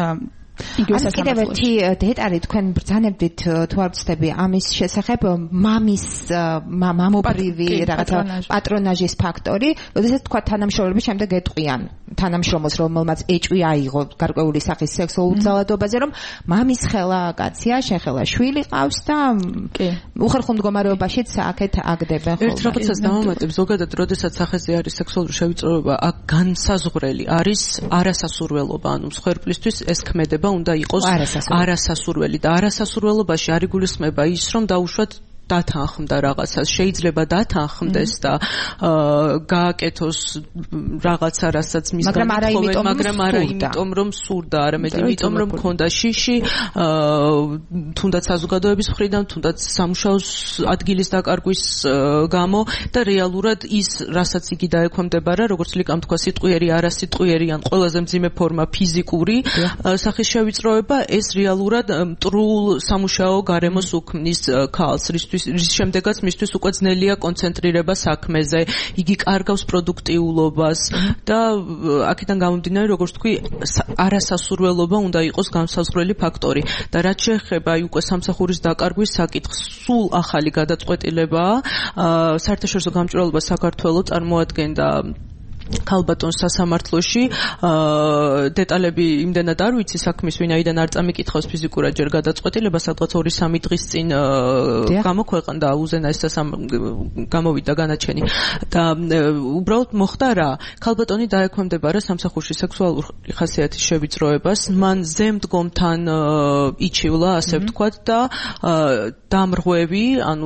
კიდევ ერთი დეტალი თქვენ ბრძანებდით თუ არ ვცდები ამის შესახებ მამის მამობრივი რაღაცა პატრონაჟის ფაქტორი, როდესაც თქვა თანამშრომლების შემდეგ ეტყვიან თანამშრომლს, რომელმაც ეჭვი აიღო გარკვეული სახის სექსუალურ ძალადობაზე, რომ მამის ხელა კაცია, შენ ხელა შვილი ყავს და უხერხულ მდგომარეობაშიც აქეთ აგდებენ ხოლმე. ერთ რაღაცას დავამატებ, ზოგადად როდესაც სახეზე არის სექსუალური შევიწროება, აქ განსაზღვრელი არის არასასურველობა, ანუ მსხვერპლისთვის ეს ქმედება უნდა იყოს არასასურველი და არასასურველობაში არ იგულისხმება ის, რომ დაუშვათ დათანხმდა რაღაცას, შეიძლება დათანხმდეს და გააკეთოს რაღაცა, რასაც მის განხოვენ, მაგრამ არა იმიტომ, რომ სურდა, არამედ იმიტომ, რომ მქონდა შიში, თუნდაც საზოგადოების მხრიდან, თუნდაც სამუშაოს ადგილის დაკარგვის გამო და რეალურად ის, რასაც იგი დაექვემდებარა, როგორც ლიკამ თქვა, სიტყვიერი, არასიტყვიერი ან ყველაზე მძიმე ფორმა ფიზიკური სახის შევიწროება, ეს რეალურად მტრულ სამუშაო გარემოს უქმნის ქალს, რის შემდეგაც მისთვის უკვე ძნელია კონცენტრირება საქმეზე, იგი კარგავს პროდუქტიულობას და აქედან გამომდინარე, როგორც თქვი, არასასურველობა უნდა იყოს განსაზღვრელი ფაქტორი და რაც შეეხება უკვე სამსახურის დაკარგვის საკითხს, სულ ახალი გადაწყვეტილებაა. საერთაშორისო გამჭვირვალობა საქართველოს წარმოადგენდა ქალბატონს სასამართლოში, დეტალები იმდენად არ ვიცი საქმის, ვინაიდან არ წამიკითხავს ფიზიკურად ჯერ გადაწყვეტილება, სადღაც 2-3 დღის წინ გამოქვეყნდა უზენაეს გამოვიდა განაჩენი და უბრალოდ მოხდა რა, ქალბატონი დაექვემდებარა სამსახურში სექსუალური ხასიათის შევიწროებას, მან ზემდგომთან იჩივლა, ასე ვთქვათ და დამრღვევი, ანუ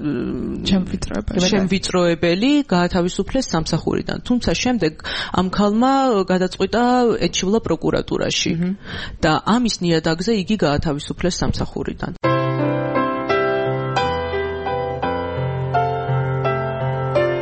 შემვიწროებელი გაათავისუფლეს სამსახურიდან. თუმცა შემდეგ ამ ქალმა გადაწყვიტა ეჩივლა პროკურატურაში და ამის ნიადაგზე იგი გაათავისუფლეს სამსახურიდან.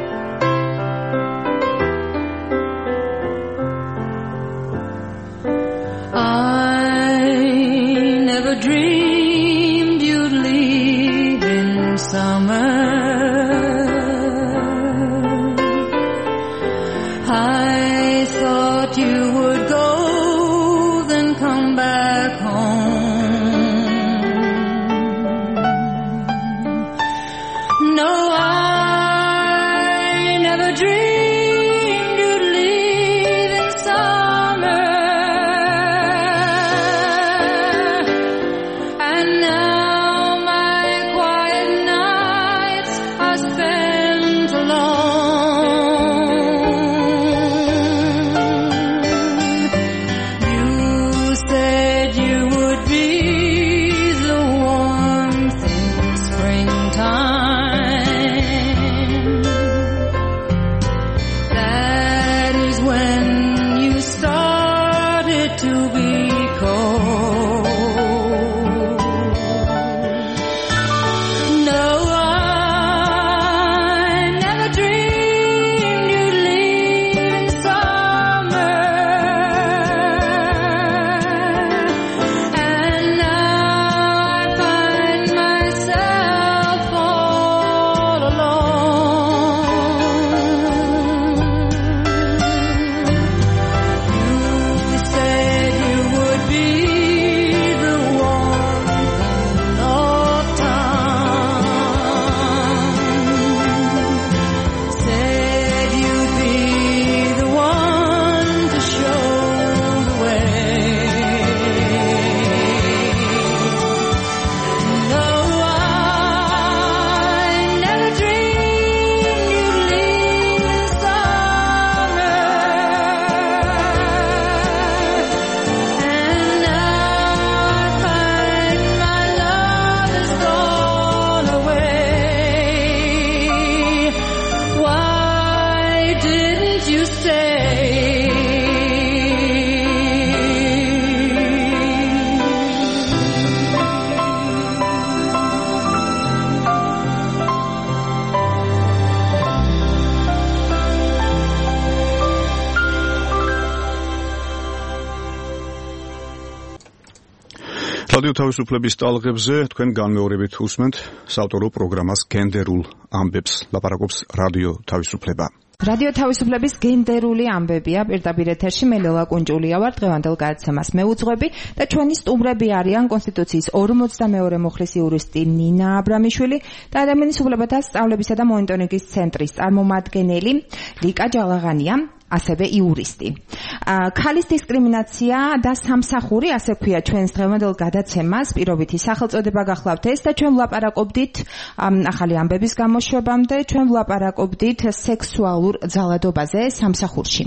რადიო თავისუფლების ტალღებზე თქვენ განმეორებით უსმენთ საავტორო პროგრამას გენდერულ ამბებს. ლაპარაკობს რადიო თავისუფლება. რადიო თავისუფლების გენდერული ამბებია პირდაპირ ეთერში. მე ლელა კუნჭულია ვარ. დღევანდელ გადაცემას მე უძღვები და ჩვენი სტუმრები არიან კონსტიტუციის 42 მუხლის იურისტი ნინა აბრამიშვილი და ადამიანის უფლებათა სწავლებისა და მონიტორინგის ცენტრის წარმომადგენელი ლიკა ჯალაღანია, ასევე იურისტი. ქალის დისკრიმინაცია და სამსახური, ასე ქვია ჩვენს დღევანდელ გადაცემას, პირობითი სახელწოდება გახლავთ ეს და ჩვენ ვლაპარაკობდით ახალი ამბების გამოშვებამდე, ჩვენ ვლაპარაკობდით სექსუალურ ძალადობაზე სამსახურში.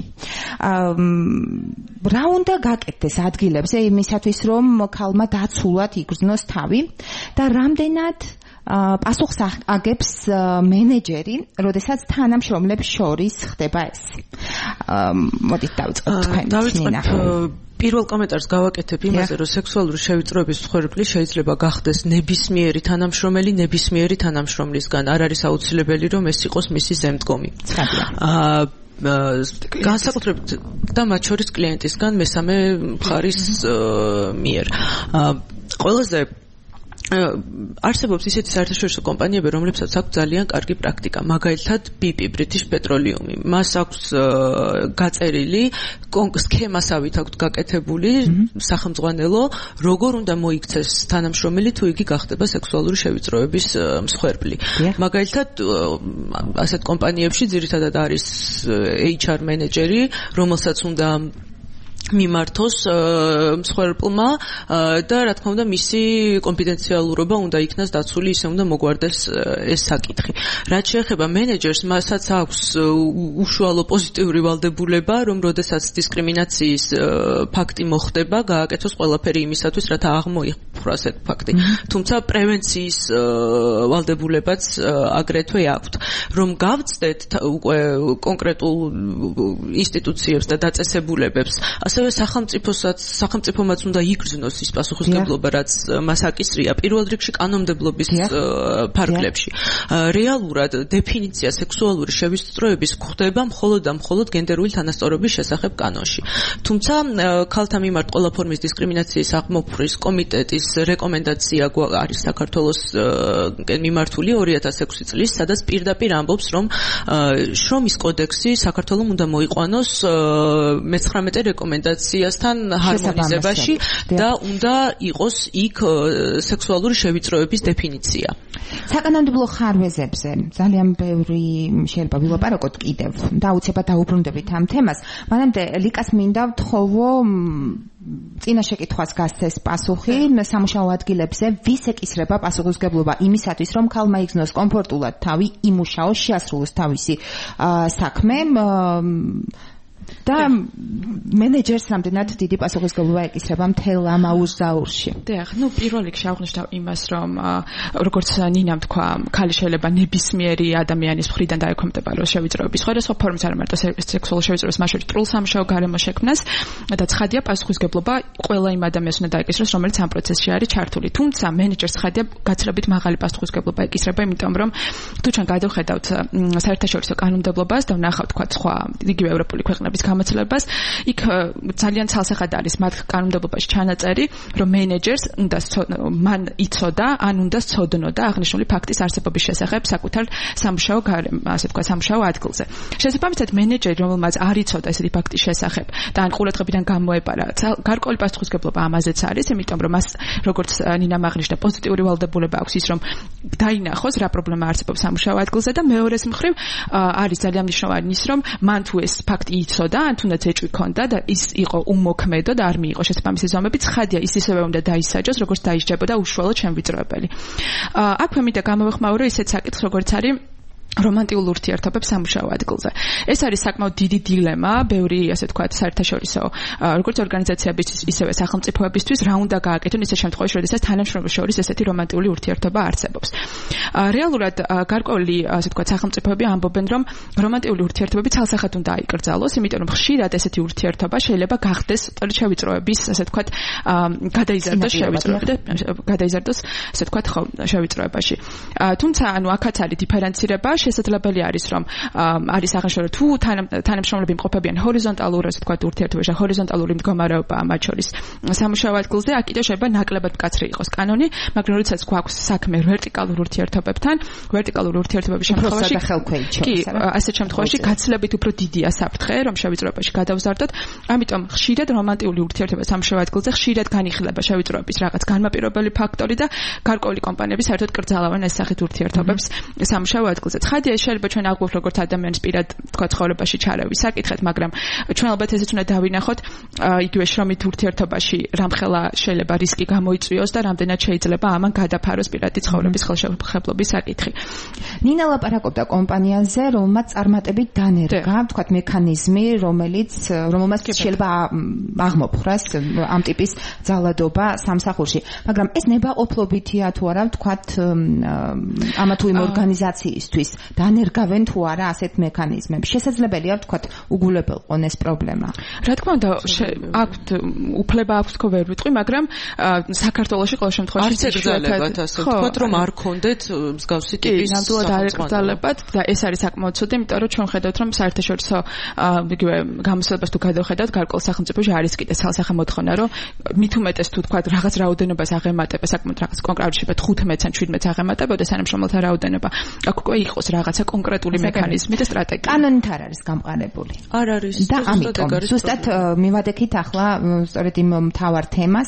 რა უნდა გაკეთდეს ადგილებზე იმისათვის, რომ ქალმა დაცულად იგრძნოს თავი და რამდენად პასუხს აგებს მენეჯერი, როდესაც თანამშრომლებს შორის ხდება ეს. მოდით დავიწყოთ თქვენ. პირველ კომენტარს გავაკეთებ იმაზე, რომ სექსუალური შევიწროების მსხვერპლი შეიძლება გახდეს ნებისმიერი თანამშრომელი ნებისმიერი თანამშრომლისგან. არ არის აუცილებელი, რომ ეს იყოს მისი ზემდგომი. განსაკუთრებით და მათ შორის კლიენტისგან მესამე მხარის მიერ. ყველაზე არსებობს ისეთი საერთაშორისო კომპანიები, რომლებსაც აქვს ძალიან კარგი პრაქტიკა, მაგალითად BP British Petroleum. მას აქვს გაწერილი სქემასავით აქვს გაკეთებული სახელმძღვანელო, როგორ უნდა მოიქცეს თანამშრომელი თუ იგი გახდება სექსუალური შევიწროების მსხვერპლი. მაგალითად, ასეთ კომპანიებში ძირითადად არის HR მენეჯერი, რომელსაც უნდა მიმართოს მსხვერპლმა და რა თქმა უნდა მისი კონფიდენციალურობა უნდა იქნას დაცული, ისე უნდა მოგვარდეს ეს საკითხი. რაც შეეხება მენეჯერს, მასაც აქვს უშუალო პოზიტიური ვალდებულება, რომ როდესაც დისკრიმინაციის ფაქტი მოხდება, გააკეთოს ყველაფერი იმისათვის, რათა აღმოიფხვრას ეს ფაქტი. თუმცა პრევენციის ვალდებულებაც აგრეთვე აქვთ. რომ გავწდეთ უკვე კონკრეტულ ინსტიტუციებს და დაწესებულებებს, ასევე სახელმწიფომაც უნდა იგრძნოს ის პასუხისმგებლობა, რაც მას აკისრია პირველ რიგში კანონმდებლობის ფარგლებში. რეალურად დეფინიცია სექსუალური შევიწროების გვხდება მხოლოდ და მხოლოდ გენდერული თანასწორობის შესახებ კანონში. თუმცა ქალთა მიმართ ყველა ფორმის დისკრიმინაციის აღმოფხრის კომიტეტის რეკომენდაცია არის საქართველოს მიმართული 2006 წლის, სადაც პირდაპირ ამბობს, რომ შრომის კოდექსი საქართველოს უნდა მოიყვანოს მე-19 რეკომენდაციასთან ჰარმონიზებაში და უნდა იყოს იქ სექსუალური შევიწროების დეფინიცია. საკანონმდებლო ხარვეზებზე ძალიან ბევრი შეიძლება ვილაპარაკოთ კიდევ და აუცილებლად დაუბრუნდებით ამ თემას. მანამდე ლიკას მინდა ვთხოვო წინა შეკითხვას გასცეს პასუხი სამუშაო ადგილებზე, ვის ეკისრება პასუხისმგებლობა იმისათვის, რომ ქალმა იგრძნოს კომფორტულად თავი, იმუშაოს, შეასრულოს თავისი საქმე და მენეჯერს რამდენად დიდი პასუხისმგებლობა ეკისრება მთელ ამ აუზაურში. დიახ, პირველ რიგში აღნიშნავ იმას, რომ როგორც ნინამ თქვა, ქალი შეიძლება ნებისმიერი ადამიანის მხრიდან დაექვემდებაროს შევიწროების სხვადასხვა ფორმის, არ მარტო სექსუალური შევიწროების, მათ შორის ტრულ სამუშაო გარემოს შექმნას და ცხადია პასუხისმგებლობა ყველა იმ ადამიანს უნდა დაეკისროს, რომელიც ამ პროცესში არის ჩართული. თუმცა მენეჯერს ცხადია გაცილებით მაღალი პასუხისმგებლობა ეკისრება, იმიტომ რომ თუ ჩვენ გადავხედავთ საერთაშორისო კანონმდებლობას და ვნახავთ თქვა სხვა იგივე ევროპული ქვეყნების გამოცდილებას, იქ ძალიან ცალსახად არის მათ კანონმდებლობაში ჩანაწერი, რომ მენეჯერს უნდა მან იცოდა, ან უნდა სცოდნოდა აღნიშნული ფაქტის არსებობის შესახებ საკუთარ სამუშაო ასე თქვა სამუშაო ადგილზე. შესაბამისად, მენეჯერი, რომელმაც არ იცოდა ესეთი ფაქტის შესახებ და ან ყურადღებიდან გამოეპარა, გარკვეული პასუხისმგებლობა ამაზეც არის, იმიტომ რომ მას, როგორც ნინამ აღნიშნა, პოზიტიური ვალდებულება აქვს ის, რომ დაინახოს რა პრობლემა არსებობს სამუშაო ადგილზე და მეორეს მხრივ არის ძალიან მნიშვნელოვანი ის, რომ მან თუ ეს ფაქტი იცოდა, ან თუნდაც ეჭვი ჰქონდა და ის იყო უმოქმედო და არ მიიღო შესაბამისი ზომები, ცხადია ის ისევე უნდა დაისაჯოს, როგორც დაისჯებოდა უშუალოდ შემვიწროებელი. აქვე მინდა გამოვეხმაურო ისეთ საკითხს, როგორც არის რომანტიკულ ურთიერთობებს სამუშაო ადგილზე. ეს არის საკმაოდ დიდი დილემა, ბევრი ასე თქვა საერთაშორისო როგორც ორგანიზაციების, ისევე სახელმწიფოებისთვის, რა უნდა გააკეთონ ისეთ შემთხვევაში, როდესაც თანამშრომლებს შორის ესეთი რომანტიკული ურთიერთობა არსებობს. რეალურად გარკვეული ასე თქვა სახელმწიფოები ამბობენ, რომ რომანტიკული ურთიერთობები ცალსახად უნდა აიკრძალოს, იმიტომ რომ ხშირად ესეთი ურთიერთობა შეიძლება გახდეს შევიწროების, ასე თქვა, გადაიზარდოს, ასე თქვა, შევიწროებაში. თუმცა, აქაც არის დიფერენცირება, შესაძლებელი არის რომ არის აღნიშნული თუ თანამშრომლები იმყოფებიან ჰორიზონტალურ ასე ვთქვათ ურთიერთობაში, ჰორიზონტალური მდგომარეობა მათ შორის სამუშაო ადგილზე, აქ კიდევ შეიძლება ნაკლებად მკაცრი იყოს კანონი, მაგრამ როდესაც გვაქვს საქმე ვერტიკალურ ურთიერთობებთან, ვერტიკალური ურთიერთობების შემთხვევაში კი, ასეთ შემთხვევაში გაცილებით უფრო დიდია საფრთხე, რომ შევიწროებაში გადავზარდოთ. ამიტომ ხშირად რომანტიული ურთიერთობა სამუშაო ადგილზე ხშირად განიხილება შევიწროების რაღაც განმაპირობებელი ფაქტორი და გარკვეული კომპანიები საერთოდ კრძალავენ ეს სახით ურთიერთობებს სამუშაო ადგილზე. ცხადია, შეიძლება ჩვენ აღვქვათ როგორც ადამიანის პირად თქვა ცხოვრებაში ჩარევის საკითხეთ, მაგრამ ჩვენ ალბათ ესეც უნდა დავინახოთ იგივე შრომით ურთიერთობაში რამხელა შეიძლება რისკი გამოიწვიოს და რამდენად შეიძლება ამან გადაფაროს პირადი ცხოვრების ხელშეუხებლობის საკითხი. ნინა ლაპარაკობდა კომპანიაზე, რომელმაც წარმატებით დანერგა, ვთქვათ, მექანიზმი, რომელმაც შეიძლება აღმოფხრას ამ ტიპის ძალადობა სამსახურში. მაგრამ ეს ნებაყოფლობითია თუ არა, ვთქვათ, ამა თუ იმ ორგანიზაციისთვის დანერგავენ თუ არა ასეთ მექანიზმები. შესაძლებელია, ვთქვათ, უგულებელყონ ეს პრობლემა. რა თქმა უნდა, აქვთ უფლება აქვს თქო ვერ ვიტყვი, მაგრამ საქართველოში ყოველ შემთხვევაში ცერძალებათ ასე ვთქვათ, რომ არ ქონდეთ მსგავსი ტიპის ნამდვილად არ ეკრძალებათ და ეს არის საკმაოდ ცუდი, იმიტომ რომ ჩვენ ხედავთ, რომ საერთაშორისო იგივე გამოსვლებას თუ გადავხედავთ, გარკვეულ სახელმწიფოში არის კიდე ცალსახე მოთხოვნა, რომ მით უმეტეს თუ თქვა რაღაც რაოდენობას აღემატება, საკმაოდ რაღაც კონკრეტული შეიძლება 15-ან 17-ს აღემატებოდეს თანამშრომელთა რაოდენობა. აქ უკვე იყოს რაღაცა კონკრეტული მექანიზმი და სტრატეგია. კანონით არ არის გამყარებული. არ არის. და ამიტომ ზუსტად მივადექით ახლა სწორედ იმ მთავარ თემას,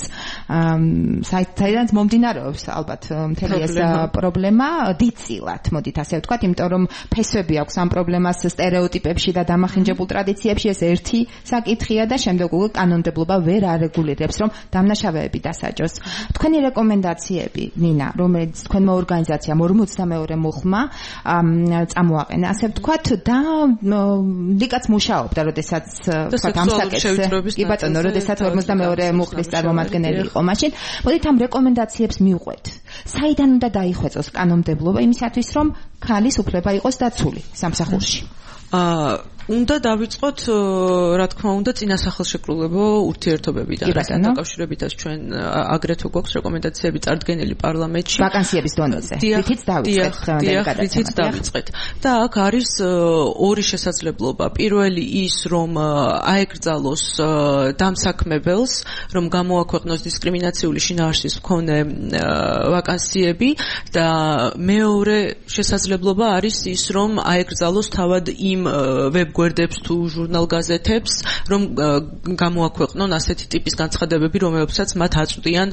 საიდანაც მომდინარეობს ალბათ მთელი ეს პრობლემა დიდწილად, მოდით ასე ვთქვათ, იმიტომ რომ ფესვები აქვს ამ პრობლემას სტერეოტიპებში და დამახინჯებულ ტრადიციებში, ეს ერთი საკითხია და შემდეგ უკვე კანონმდებლობა ვერ არეგულირებს, რომ დამნაშავეები დასაჯოს. თქვენი რეკომენდაციები, ნინა, რომელიც თქვენმა ორგანიზაციამ 42 მუხლმა წამოაყენა, ასე ვთქვათ, და ლიკაც მუშაობდა, როდესაც ვთქვათ ამ საკითხზე. კი ბატონო, როდესაც 42 მუხლის წარმომადგენელი იყო მაშინ. მოდით ამ რეკომენდაციებს მივყვეთ. საიდან უნდა დაიხვეწოს კანონმდებლობა იმისათვის, რომ ქალის უფლება იყოს დაცული სამსახურში? უნდა დავიწყოთ, რა თქმა უნდა, წინასახელშეკრულებო ურთიერთობებიდან. რასთან დაკავშირებითაც ჩვენ აგრეთვე გვაქვს რეკომენდაციები წარდგენილი პარლამენტში. ვაკანსიების დონეზე. რითიც დავიწყეთ. და აქ არის ორი შესაძლებლობა. პირველი ის, რომ აეკრძალოს დამსაქმებელს, რომ გამოაქვეყნოს დისკრიმინაციული შინაარსის მქონე ვაკანსიები და მეორე შესაძლებლობა არის ის, რომ აეკრძალოს თავად იმ ვებგვერდებს თუ ჟურნალ-გაზეთებს, რომ გამოაქვეყნონ ასეთი ტიპის განცხადებები, რომელებსაც მათ აწვდიან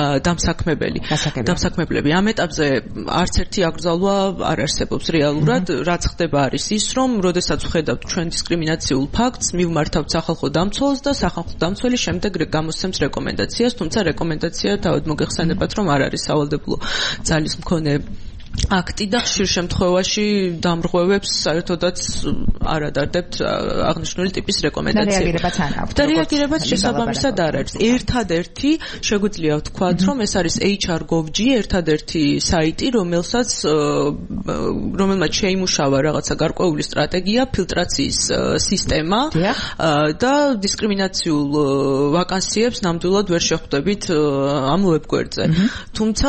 დამსაქმებლები. ამ ეტაპზე არც ერთი აკრძალვა არ არსებობს რეალურად, რაც ხდება არის ის, რომ როდესაც ვხედავთ ჩვენ დისკრიმინაციულ ფაქტს, მივმართავთ სახალხო დამცველს და სახალხო დამცველი შემდეგ გამოსცემს რეკომენდაციას, თუმცა რეკომენდაცია თავად მოგეხსენებათ, რომ არ არის სავალდებულო ძალის მქონე აქტი და ხშირ შემთხვევაში დამრღვევებს საერთოდაც არ ადარდებთ აღნიშნული ტიპის რეკომენდაციები. და რეაგირებაც შესაბამისად არ არის. ერთადერთი შეგვიძლია ვთქვათ, რომ ეს არის HR.gov.g, ერთადერთი საიტი, რომელმაც შეიმუშავა რაღაცა გარკვეული სტრატეგია, ფილტრაციის სისტემა და დისკრიმინაციულ ვაკანსიებს ნამდვილად ვერ შეხვდებით ამ ვებგვერდზე. თუმცა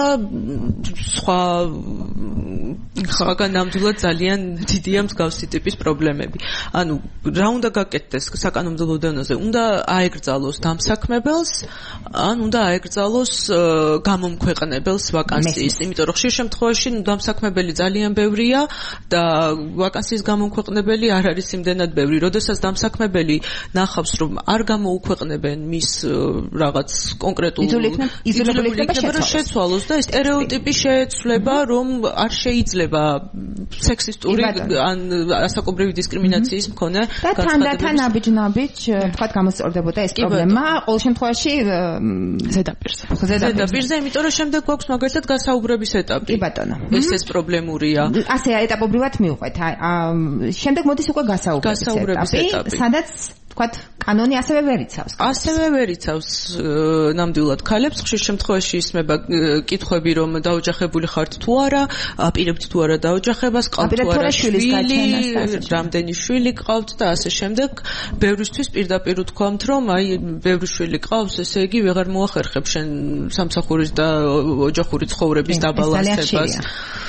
სხვაგან ნამდვილად ძალიან დიდია მსგავსი ტიპის პრობლემები. ანუ რა უნდა გაკეთდეს საკანონმდებლო დონეზე? უნდა აეკრძალოს დამსაქმებელს, ან უნდა აეკრძალოს გამომქვეყნებელს ვაკანსიის, იმიტომ რომ ხშირ შემთხვევაში დამსაქმებელი ძალიან ბევრია და ვაკანსიის გამომქვეყნებელი არ არის იმდენად ბევრი. როდესაც დამსაქმებელი ნახავს, რომ არ გამოუქვეყნებენ მის რაღაც კონკრეტულ იზოლებული იქნება შეცვალოს და სტერეოტიპი შეეცვლება, რომ არ შეიძლება სექსისტური ან ასაკობრივი დისკრიმინაციის მქონე განცხადებების და თან აბიჯნაბიჯ თქვათ გამოსწორდებოდა ეს პრობლემა ყოველ შემთხვევაში ზედაპირზე, იმიტომ რომ შემდეგ გვაქვს მაგალითად გასაუბრების ეტაპი. კი ბატონო. ეს პრობლემურია. ასე ეტაპობრივად მივყვეთ. შემდეგ მოდის უკვე გასაუბრების ეტაპი, სადაც თქვათ კანონი ასევე ვერ იცავს ნამდვილად ქალებს. ხშირ შემთხვევაში ისმება კითხვები, რომ დაოჯახებული ხართ თუ არა, აპირებთ თუ არა დაოჯახებას, ყავთ თუ არა შვილი, რამდენი შვილი ყავთ და ასე შემდეგ. ბევრისთვის პირდაპირ ვთქვამთ, რომ აი ბევრი შვილი ყავს, ესე იგი ვეღარ მოახერხებ შენ სამსახურის და ოჯახური ცხოვრების დაბალანსებას.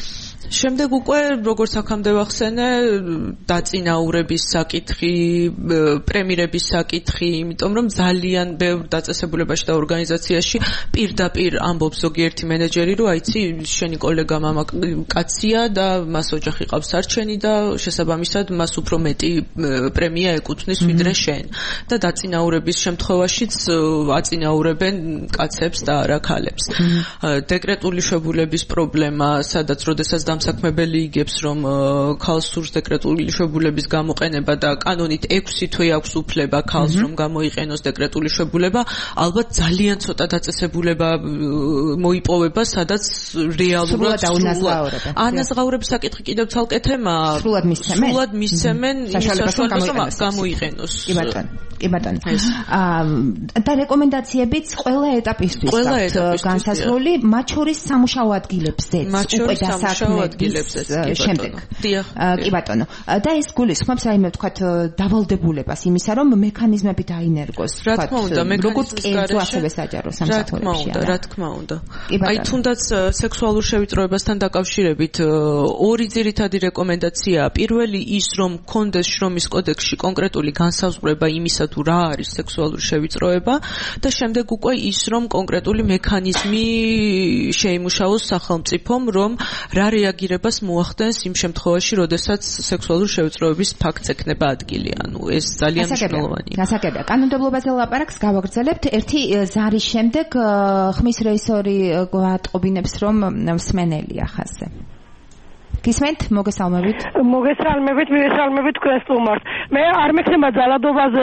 შემდეგ უკვე როგორც აქამდე ვახსენე, დაწინაურების საკითხი, პრემიერების საკითხი, იმიტომ რომ ძალიან ბევრ დაწესებულებაში და ორგანიზაციაში პირდაპირ ამბობს ზოგიერთი მენეჯერი, რომ აიცი, შენი კოლეგა მამაკაცია და მას ოჯახი ყავს არჩენი და შესაბამისად მას უფრო მეტი პრემია ეკუთვნის ვიდრე შენ. და დაწინაურების შემთხვევაშიც აწინაურებენ კაცებს და არა ქალებს. დეკრეტული შვებულების პრობლემა, სადაც როდესაც დამსაქმებელი იგებს, რომ ქალს სურს დეკრეტული შვებულების გამოყენება და კანონით 6 თვე აქვს უფლება ქალს რომ გამოიყენოს დეკრეტული შვებულება, ალბათ ძალიან ცოტა დაწესებულება მოიპოვება, სადაც რეალურად ანაზღაურების საკითხი კიდევ ცალკე თემაა. სრულად მისცემენ საშუალებას რომ გამოიყენოს. კი ბატონო. და რეკომენდაციებიც ყველა ეტაპისთვის აქვს განსაზღვრული, მათ შორის სამუშაო ადგილებზეც უკვე დასაქმების შემდეგ. კი ბატონო. და ეს გულისხმობს რაიმე ვთქვათ დავალდებულებას იმისა, რომ მექანიზმები დაინერგოს, ვთქვათ, როგორც კერძო ასევე საჯარო სამსახურებში. რა თქმა უნდა. აი თუნდაც სექსუალურ შევიწროებასთან დაკავშირებით ორი ძირითადი რეკომენდაციაა. პირველი ის, რომ კონდეს შრომის კოდექსში კონკრეტული განსაზღვრება იმისა, თუ რა არის სექსუალური შევიწროება და შემდეგ უკვე ის, რომ კონკრეტული მექანიზმი შეიმუშაოს სახელმწიფომ, რომ რა რეაგირებას მოახდენს იმ შემთხვევაში, როდესაც სექსუალური შევიწროების ფაქტს ექნება ადგილი. ანუ ეს ძალიან მნიშვნელოვანია. გასაგებია. კანონმდებლობაზე ლაპარაკს გავაგრძელებთ. ერთი ზარის შემდეგ ხმის რეისორი გვატყობინებს, რომ მსმენელია ხაზზე. გისმენთ? მოგესალმებით. მივესალმებით თქვენ სტუმარს. მე არ მექნება ძალადობაზე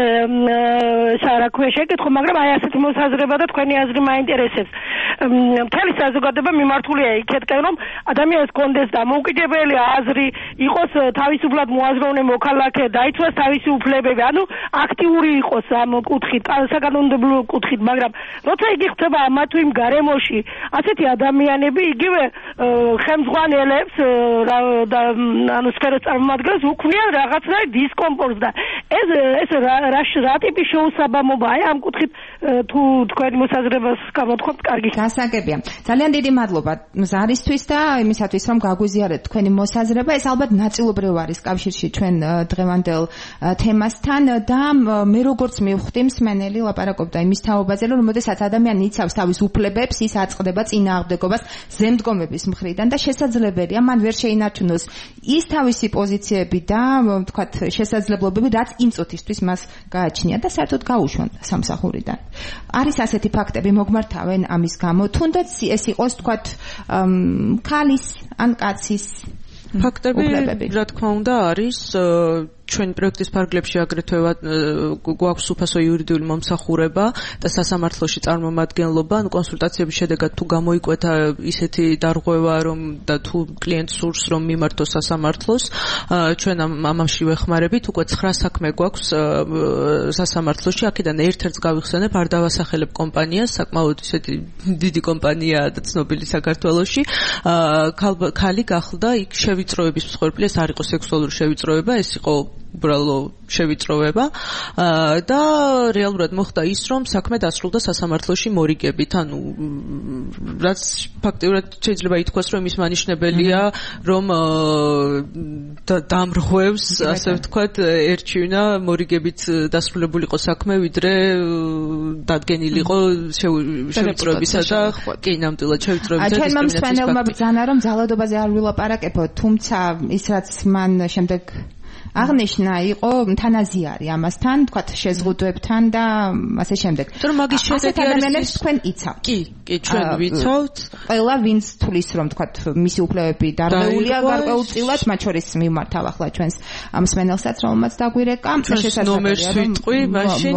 საერთო შეკითხვა, მაგრამ აი ასეთი მოსაზრება და თქვენი აზრი მაინტერესებს. მთელი საზოგადოება მიმართულია იქეთკენ, რომ ადამიანს კონდეს დამოუკიდებელი აზრი, იყოს თავისუფლად მოაზროვნე მოქალაქე, დაიცვას თავისი უფლებები, ანუ აქტიური იყოს ამ კუთხით, საკანონმდებლო კუთხით, მაგრამ როცა იგი ხდება ამა თუ იმ გარემოში, ასეთი ადამიანები იგივე ხელმძღვანელებს და ანუ სფეროს წარმომადგენლებს უქმნიან რაღაცნაირ დისკომფორტს და ეს რა ტიპის შეუსაბამობაა ამ კუთხით თუ თქვენი მოსაზრებას გამოთქვამთ, კარგი. გასაგებია. ძალიან დიდი მადლობა ზარისთვის და იმისათვის რომ გაგვიზიარეთ თქვენი მოსაზრება. ეს ალბათ ნაწილობრივ არის კავშირში ჩვენ დღევანდელ თემასთან და მე როგორც მივხვდი, მსმენელი ლაპარაკობდა იმის თაობაზე, რომ როდესაც ადამიანი იცავს თავის უფლებებს, ის აწყდება წინააღმდეგობას ზემდგომების მხრიდან და შესაძლებელია მან ვერ შეინარჩუნოს ის თავისი პოზიციები და ვთქვათ შესაძლებლობები, რაც იმ წუთისთვის მას გააჩნია და საერთოდ გაუშვან სამსახურიდან. არის ასეთი ფაქტები მოგმართავენ ამის გამო, თუნდაც ეს იყოს ვთქვათ ქალის ან კაცის ფაქტები, რა თქმა უნდა, არის ჩვენ პროექტის ფარგლებში აგრეთვე გვაქვს უფასო იურიდიული მომსახურება და სასამართლოში წარმომადგენლობა, ანუ კონსულტაციების შედეგად თუ გამოიკვეთა ისეთი დარღვევა, რომ და თუ კლიენტს სურს რომ მიმართოს სასამართლოს, ჩვენ ამაში ვეხმარებით, უკვე 9 საქმე გვაქვს სასამართლოში, აქედან ერთ-ერთს გავიხსენებ, არ დავასახელებ კომპანიას, საკმაოდ ისეთი დიდი კომპანიაა და ცნობილი საქართველოში. ქალი გახლდა იქ შევიწროების მსხვერპლი, ეს არ იყო სექსუალური შევიწროება, ეს იყო უბრალო შევიწროება და რეალურად მოხდა ის, რომ საქმე დასრულდა სასამართლოში მორიგებით, ანუ რაც ფაქტიურად შეიძლება ითქვას, რომ ის მანიშნებელია, რომ დამრღვევს, ასე ვთქვათ, ერჩივნა მორიგებით დასრულებულიყო საქმე, ვიდრე დადგენილიყო შევიწროებისა და კი ნამდვილად შევიწროებისა და ჩვენმა მსმენელმა ბრძანა, რომ ძალადობაზე არ ვილაპარაკებო, თუმცა ის რაც მან შემდეგ აღნიშნა იყო თანაზიარი ამასთან, თქვათ შეზღუდვებთან და ასე შემდეგ. თორემ მაგის შედეგი არის თქვენ იცავთ. კი, ჩვენ ვიცავთ. ყველა ვინც თulis რომ თქვათ მისი უფლებები დარღვეულია გარკვეულწილად, მათ შორის მიმართავ ახლა ჩვენს მსმენელსაც, რომელმაც დაგვირეკა, შესაძლებელია ნომერს ვიტყვი, მაშინ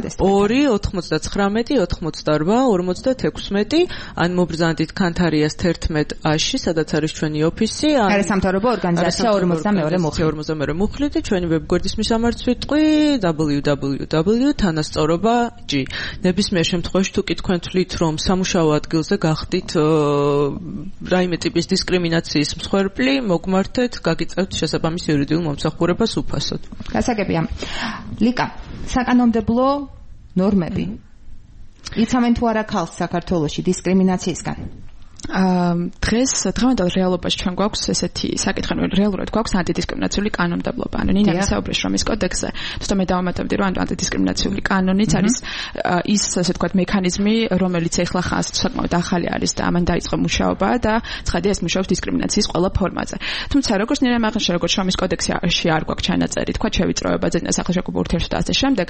2-99-88-46, ან მობრძანდით ქანთარიას 11A-ში, სადაც არის ჩვენი ოფისი, ან არასამთავრობო ორგანიზაცია 42 მუხლი. ჩვენი ვებგვერდის მისამართს ვიტყვი www.თანასწორობა.g. ნებისმიერ შემთხვევაში თუ კი თქვენ თვლით, რომ სამუშაო ადგილზე გახდით რაიმე ტიპის დისკრიმინაციის მსხვერპლი, მოგმართეთ, გაგიწევთ შესაბამის იურიდიულ მომსახურებას უფასოდ. გასაგებია. ლიკა, საკანონმდებლო ნორმები იცავენ თუ არა ქალს საქართველოში დისკრიმინაციისგან? დღეს დღევანდელ რეალობაში ჩვენ გვაქვს ესეთი საკითხი, რომ რეალურად გვაქვს ანტიდისკრიმინაციული კანონმდებლობა. ანუ ნინა საუბრობს რომის კოდექსზე. თუმცა მე დავამატებდი, რომ ანტიდისკრიმინაციული კანონიც არის ის, ასე ვთქვათ, მექანიზმი, რომელიც ეხლა ხანს საკმაოდ ახალი არის და ამან დაიწყო მუშაობა და ცხადია ეს მუშაობს დისკრიმინაციის ყველა ფორმაზე. თუმცა როგორც ნინამ აღნიშნა, როგორც რომის კოდექსში არ გვაქვს ჩანაწერი, თქვა შევიწროებაზე და სახელმწიფო ურთიერთობათა და ასე შემდეგ.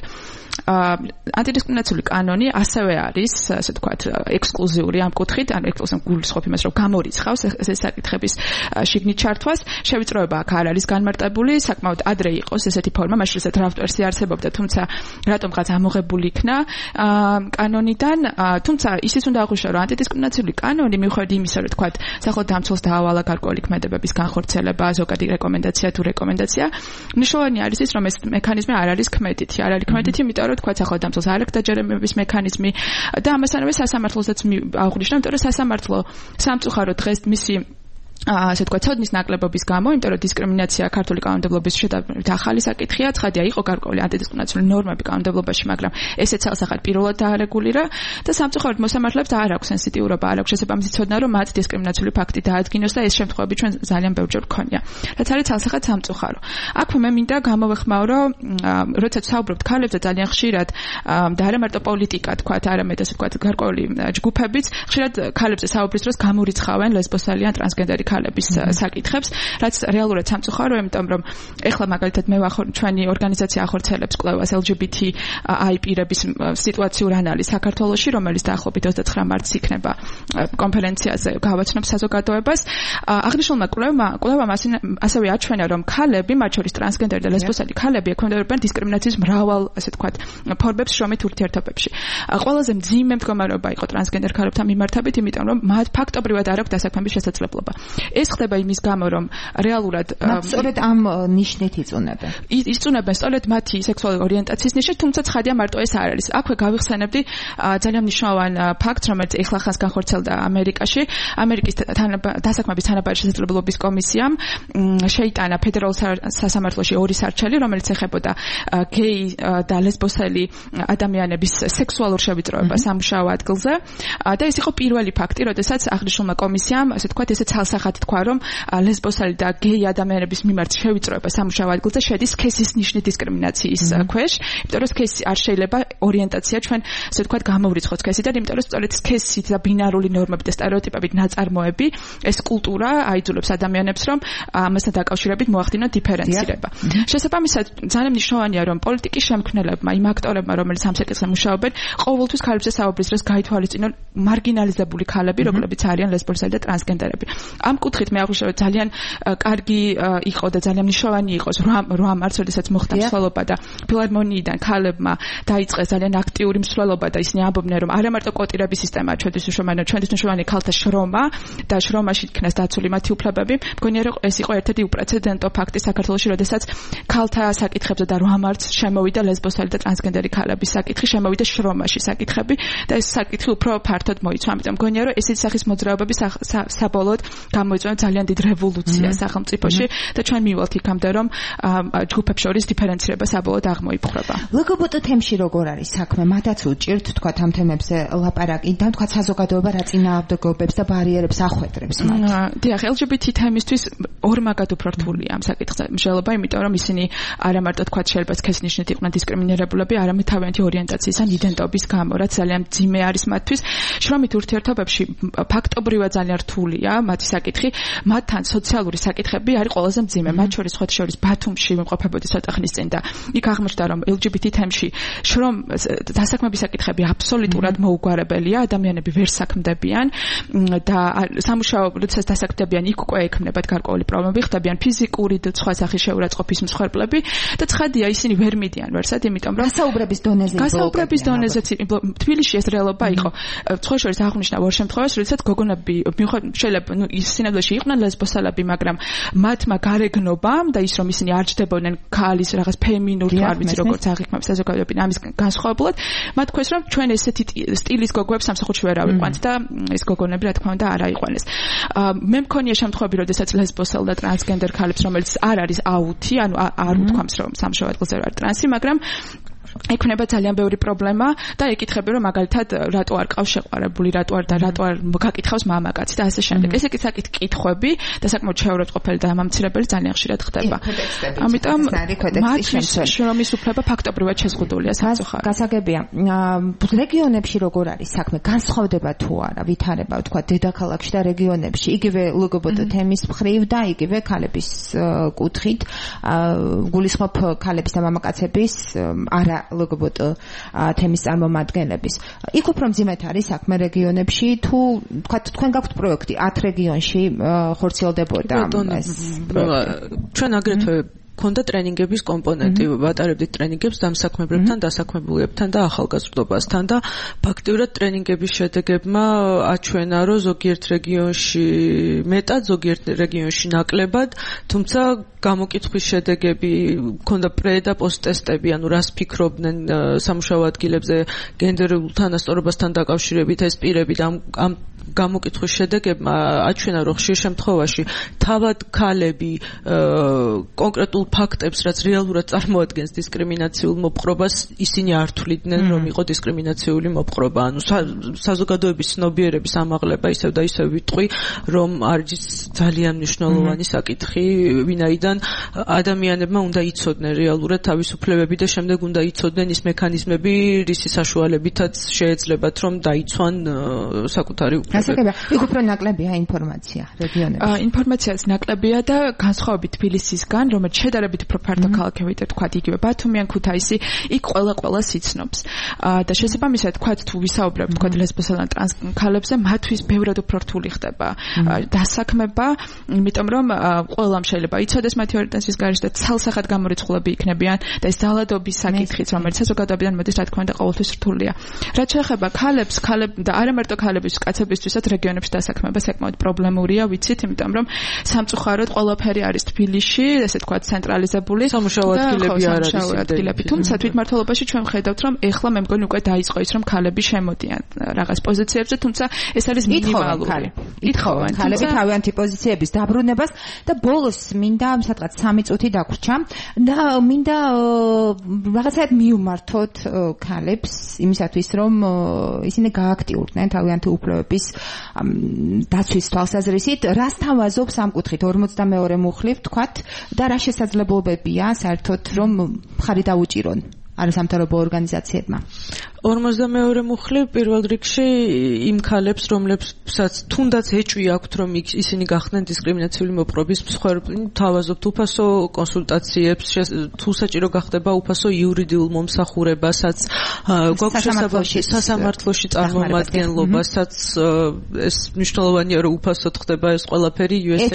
ანტიდისკრიმინაციული კანონი ასევე არის, ასე ვთქვათ, ექსკლუზიური ამ კუთხით, ანუ ექსკლუზიური გულისხმობ იმას, რომ გამორიცხავს ეს საკითხების შიგნით ჩართვას. შევიწროება აქ არ არის განმარტებული, საკმაოდ ადრე იყოს ესეთი ფორმა, მაშინ როდესაც დრაფტ ვერსია არსებობდა, თუმცა რატომღაც ამოღებული იქნა კანონიდან, თუმცა ისიც უნდა აღვნიშნო, რომ ანტიდისკრიმინაციული კანონი მიუხედავად იმისა, რომ თქვათ, სახელმწიფო დამცველს დაავალა გარკვეული ქმედებების განხორციელება, ზოგადი რეკომენდაცია თუ რეკომენდაცია, მნიშვნელოვანი არის ის, რომ ეს მექანიზმი არ არის ქმედითი, არ არის ქმედითი, იმიტომ რომ თქვათ, სახელმწიფო დამცველს არ აქვს დაჯერებების მექანიზმი და ამასთანავე სასამართლოსაც აღვნიშნო, იმიტომ რომ სასამართლო სამწუხაროდ დღეს მისი ასე ვთქვათ, ცოდნის ნაკლებობის გამო, იმიტომ რომ დისკრიმინაცია ქართული კანონმდებლობის შედარებით ახალი საკითხია, ცხადია იყო გარკვეული ანტიდისკრიმინაციული ნორმები კანონმდებლობაში, მაგრამ ესეც ცალსახად პირველად დაარეგულირა და სამწუხაროდ მოსამართლეებს არ აქვს სენსიტიურობა, არ აქვს შესაბამისი ცოდნა, რომ მათ დისკრიმინაციული ფაქტი დაადგინოს და ეს შემთხვევები ჩვენ ძალიან ბევრჯერ გქონია. რაც არის ცალსახად სამწუხარო. აქვე მე მინდა გამოვეხმაო, რომ როდესაც საუბრობთ ქალებზე ძალიან ხშირად და არა მარტო პოლიტიკა, თქვათ, არამედ ასე ვთქვათ, გარკვეული ჯგუფებიც ხშირად ქალებზე საუბრის დროს გამორიცხავენ ლესბოსელი ან ტრანსგენდერი ქალების საკითხებს, რაც რეალურად სამწუხაროა, იმიტომ რომ ეხლა მაგალითად მე ჩვენი ორგანიზაცია ახორციელებს კვლევას LGBTI პირების სიტუაციურ ანალიზს საქართველოში, რომელიც დაახლოებით 29 მარტს იქნება კონფერენციაზე გავაცნობს საზოგადოებას. აღნიშნულმა კვლევამ ასევე აჩვენა, რომ ქალები, მათ შორის ტრანსგენდერი და ლესბოსელი ქალები ექვემდებარებიან დისკრიმინაციის მრავალ, ასე ვთქვათ, ფორმებს შრომით ურთიერთობებში. ყველაზე მძიმე მდგომარეობა იყო ტრანსგენდერ ქალებთან მიმართებით, იმიტომ რომ მათ ფაქტობრივად არ აქვს დასაქმების შესაძლებლობა. ეს ხდება იმის გამო, რომ რეალურად სწორედ ამ ნიშნით იწუნებენ. იწუნებენ სწორედ მათი სექსუალური ორიენტაციის ნიშნით, თუმცა ცხადია მარტო ეს არ არის. აქვე გავიხსენებდი ძალიან მნიშვნელოვან ფაქტს, რომელიც ეხლა ხანს განხორციელდა ამერიკაში. ამერიკის დასაქმების თანაბარი შესაძლებლობის კომისიამ შეიტანა ფედერალურ სასამართლოში ორი სარჩელი, რომელიც ეხებოდა გეი და ლესბოსელი ადამიანების სექსუალურ შევიწროებას სამუშაო ადგილზე. და ეს იყო პირველი ფაქტი, როდესაც აღნიშნულმა კომისიამ, ასე ვთქვათ, ესე ცალსახად თქვა, რომ ლესბოსელი და გეი ადამიანების მიმართ შევიწროება სამუშაო ადგილზე შედის სქესის ნიშნის დისკრიმინაციის ქვეშ, იმიტომ რომ სქესი არ შეიძლება ორიენტაცია ჩვენ, ასე ვთქვათ, გამოვრიცხოთ სქესიდან, იმიტომ რომ სწორედ სქესით და ბინარული ნორმებით და სტერეოტიპებით ნაწარმოები ეს კულტურა აიძულებს ადამიანებს, რომ ამასთან დაკავშირებით მოახდინოთ დიფერენცირება. შესაბამისად, ძალიან მნიშვნელოვანია, რომ პოლიტიკის შემქმნელებმა, იმ აქტორებმა, რომელიც ამ საკითხზე მუშაობენ, ყოველთვის ქალებზე საუბრის დროს გაითვალისწინონ მარგინალიზებული ქალები, რომლებიც არიან ლესბოსელი და ტრანსგენდერები. ამ კუთხით მე აღვნიშნე, რომ ძალიან კარგი იყო და ძალიან მნიშვნელოვანი იყო 8 მარტს, როდესაც მოხდა მსვლელობა და ფილარმონიიდან ქალებმა დაიწყეს ძალიან აქტიური მსვლელობა და ისინი ამბობდნენ, რომ არა მარტო კვოტირების სისტემა ჩვენთვის მნიშვნელოვანია, ჩვენთვის მნიშვნელოვანია ქალთა შრომა და შრომაში იქნას დაცული მათი უფლებები. მგონია, რომ ეს იყო ერთ-ერთი უპრეცედენტო ფაქტი საქართველოში, როდესაც ქალთა საკითხებზე და 8 მარტს შემოვიდა ლესბოსელი და ტრანსგენდერი ქალების საკითხი, შემოვიდა შრომაში საკითხები და ეს საკითხი უფრო ფართოდ მოიცვა. ამიტომ მგონია, რომ ესეთი სახის მოძრაობები საბოლოოდ გამოიწვია ძალიან დიდ რევოლუციას სახელმწიფოში და ჩვენ მივალთ იქამდე, რომ ჯგუფებს შორის დიფერენცირება საბოლოოდ აღმოიფხვრება. LGBT თემში როგორ არის საქმე? მათაც უჭირთ, თქვა ამ თემებზე ლაპარაკი და თქვა საზოგადოება რა წინააღმდეგობებს და ბარიერებს ახვედრებს მათ. დიახ, LGBT თემისთვის ორმაგად უფრო რთულია ამ საკითხზე მსჯელობა, იმიტომ რომ ისინი არა მარტო თქვა შეიძლება სქესის ნიშნით იყვნენ დისკრიმინირებულები, არამედ თავიანთი ორიენტაციის ან იდენტობის გამო, რაც ძალიან მძიმე არის მათთვის. შრომით ურთიერთობებში ფაქტობრივად ძალიან რთულია მათი საკითხი, მათთან სოციალური საკითხები არის ყველაზე მძიმე. მათ შორის ხოთშორის ბათუმში ვიმყოფებოდი ცოტა ხნის წინ და იქ აღმოჩნდა, რომ LGBT თემში დასაქმების საკითხები აბსოლუტურად მოუგვარებელია, ადამიანები ვერ საქმდებიან და სამუშაო როდესაც დასაქმდებიან, იქ უკვე ექმნებათ გარკვეული პრობლემები, ხდებიან ფიზიკური და სხვა სახის შეურაცხყოფის მსხვერპლები და ცხადია ისინი ვერ მიდიან ვერსად, იმიტომ რომ გასაუბრების დონეზეც თბილისში ეს რეალობა იყო. სხვა შორის აღნიშნა ორ შემთხვევას, როდესაც გოგონები შეიძლება ის სინამდვილეში იყვნენ ლესბოსელები, მაგრამ მათმა გარეგნობამ და ის რომ ისინი არ ჯდებოდნენ ქალის რაღაც ფემინურ თუ არ ვიცი როგორც აღიქმებს საზოგადოებიდან ამის განსხვავებულად, მათ თქვეს რომ ჩვენ ესეთი სტილის გოგოებს სამსახურში ვერ ავიყვანთ და ეს გოგონები რა თქმა უნდა არ აიყვანეს. მე მქონია შემთხვევები, როდესაც ლესბოსელ და ტრანსგენდერ ქალებს, რომელიც არ არის აუთი, ანუ არ უთქვამს რომ სამშობლო ადგილზე არ ტრანსი, მაგრამ იქნება ძალიან ბევრი პრობლემა და ეკითხები რომ მაგალითად რატო არ ყავს შეყვარებული, რატო არ გაკითხავს მამაკაცი და ასე შემდეგ. ეს იგი საკითხი კითხვები და საკმაოდ შეურაცხყოფელი და ამამცირებელი ძალიან ხშირად ხდება. ამიტომ მათთვის შრომის უფლება ფაქტობრივად შეზღუდულია სამწუხაროდ. გასაგებია. რეგიონებში როგორ არის საქმე? განსხვავდება თუ არა ვითარება, თქვა დედაქალაქში და რეგიონებში, იგივე ლგბტ თემის მხრივ და იგივე ქალების კუთხით, გულისხმობ ქალების და მამაკაცების არა ლგბტ თემის წარმომადგენლების. იქ უფრო მძიმედ არის საქმე რეგიონებში თუ თქვა თქვენ გაქვთ პროექტი 10 რეგიონში ხორციელდებოდა ეს პროექტი. ჩვენ აგრეთვე ქონდა ტრენინგების კომპონენტი, ვატარებდით ტრენინგებს დამსაქმებლებთან, დასაქმებულებთან და ახალგაზრდობასთან და ფაქტიურად ტრენინგების შედეგებმა აჩვენა, რომ ზოგიერთ რეგიონში მეტად, ზოგიერთ რეგიონში ნაკლებად, თუმცა გამოკითხვის შედეგები ქონდა პრე და პოსტ ტესტები, ანუ რას ფიქრობდნენ სამუშაო ადგილებზე გენდერულ თანასწორობასთან დაკავშირებით ეს პირები და ამ გამოკითხვის შედეგებმა აჩვენა, რომ ხშირ შემთხვევაში თავად ქალები კონკრეტულ ფაქტებს, რაც რეალურად წარმოადგენს დისკრიმინაციულ მოპყრობას, ისინი არ თვლიდნენ, რომ იყო დისკრიმინაციული მოპყრობა. ანუ საზოგადოების ცნობიერების ამაღლება ისევ და ისევ ვიტყვი, რომ არის ძალიან მნიშვნელოვანი საკითხი, ვინაიდან ადამიანებმა უნდა იცოდნენ რეალურად თავისუფლებები და შემდეგ უნდა იცოდნენ ის მექანიზმები, რისი საშუალებითაც შეეძლებათ, რომ დაიცვან საკუთარი უფლებები. გასაგებია, იქ უფრო ნაკლებია ინფორმაცია რეგიონებში. ინფორმაციაც ნაკლებია და განსხვავებით თბილისისგან, რომელიც შედარებით უფრო ფართო ქალაქებია, თქვა იგივე ბათუმი ან ქუთაისი, იქ ყველას იცნობს. და შესაბამისად, თქვა თუ ვისაუბრებთ, თქვა ლესბოსა და ტრანს ქალებზე, მათთვის ბევრად უფრო რთული ხდება დასაქმება, იმიტომ რომ ყველამ შეიძლება იცოდეს მათი ორიენტაციის გარშე და ცალსახად გამორიცხულები იქნებიან და ეს ძალადობის საკითხიც, რომელიც საზოგადოებიდან მოდის, რა თქმა უნდა, ყოველთვის რთულია. რაც შეეხება ქალებს და არა მარტო ქალების, კაცებისთვისაც რეგიონებში დასაქმება საკმაოდ პრობლემურია, ვიცით, იმიტომ რომ სამწუხაროდ ყველაფერი არის თბილისში, ესე თქვა ცენტრალიზებული სამუშაო ადგილები არ არის. თუმცა თვითმმართველობაში ჩვენ ვხედავთ, რომ ეხლა მე მგონი უკვე დაიწყო ის, რომ ქალები შემოდიან რაღაც პოზიციებზე, თუმცა ეს არის მინიმალური. ითხოვენ ქალები თავიანთი პოზიციების დაბრუნებას და ბოლოს მინდა სადღაც 3 წუთი დაგვრჩა და მინდა რაღაცად მიუმართოთ ქალებს იმისათვის, რომ ისინი გააქტიურდნენ თავიანთი უფლებების დაცვის თვალსაზრისით, რას თავაზობს ამ კუთხით 42 მუხლივ თქვათ და რა შესაძლებლობებია საერთოდ რომ მხარი დაუჭირონ არასამთავრობო ორგანიზაციებმა. 42 მუხლი პირველ რიგში იმ ქალებს, რომლებსაც თუნდაც ეჭვი აქვთ, რომ ისინი გახდნენ დისკრიმინაციული მოპყრობის მსხვერპლი, თავაზობთ უფასო კონსულტაციებს, თუ საჭირო გახდება უფასო იურიდიულ მომსახურებასაც, გვაქვს შესაძლებლობა სასამართლოში წარმომადგენლობასაც, ეს მნიშვნელოვანია, რომ უფასოდ ხდება ეს ყველაფერი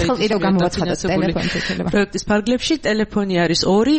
USA-ის პროექტის ფარგლებში. ტელეფონი არის 2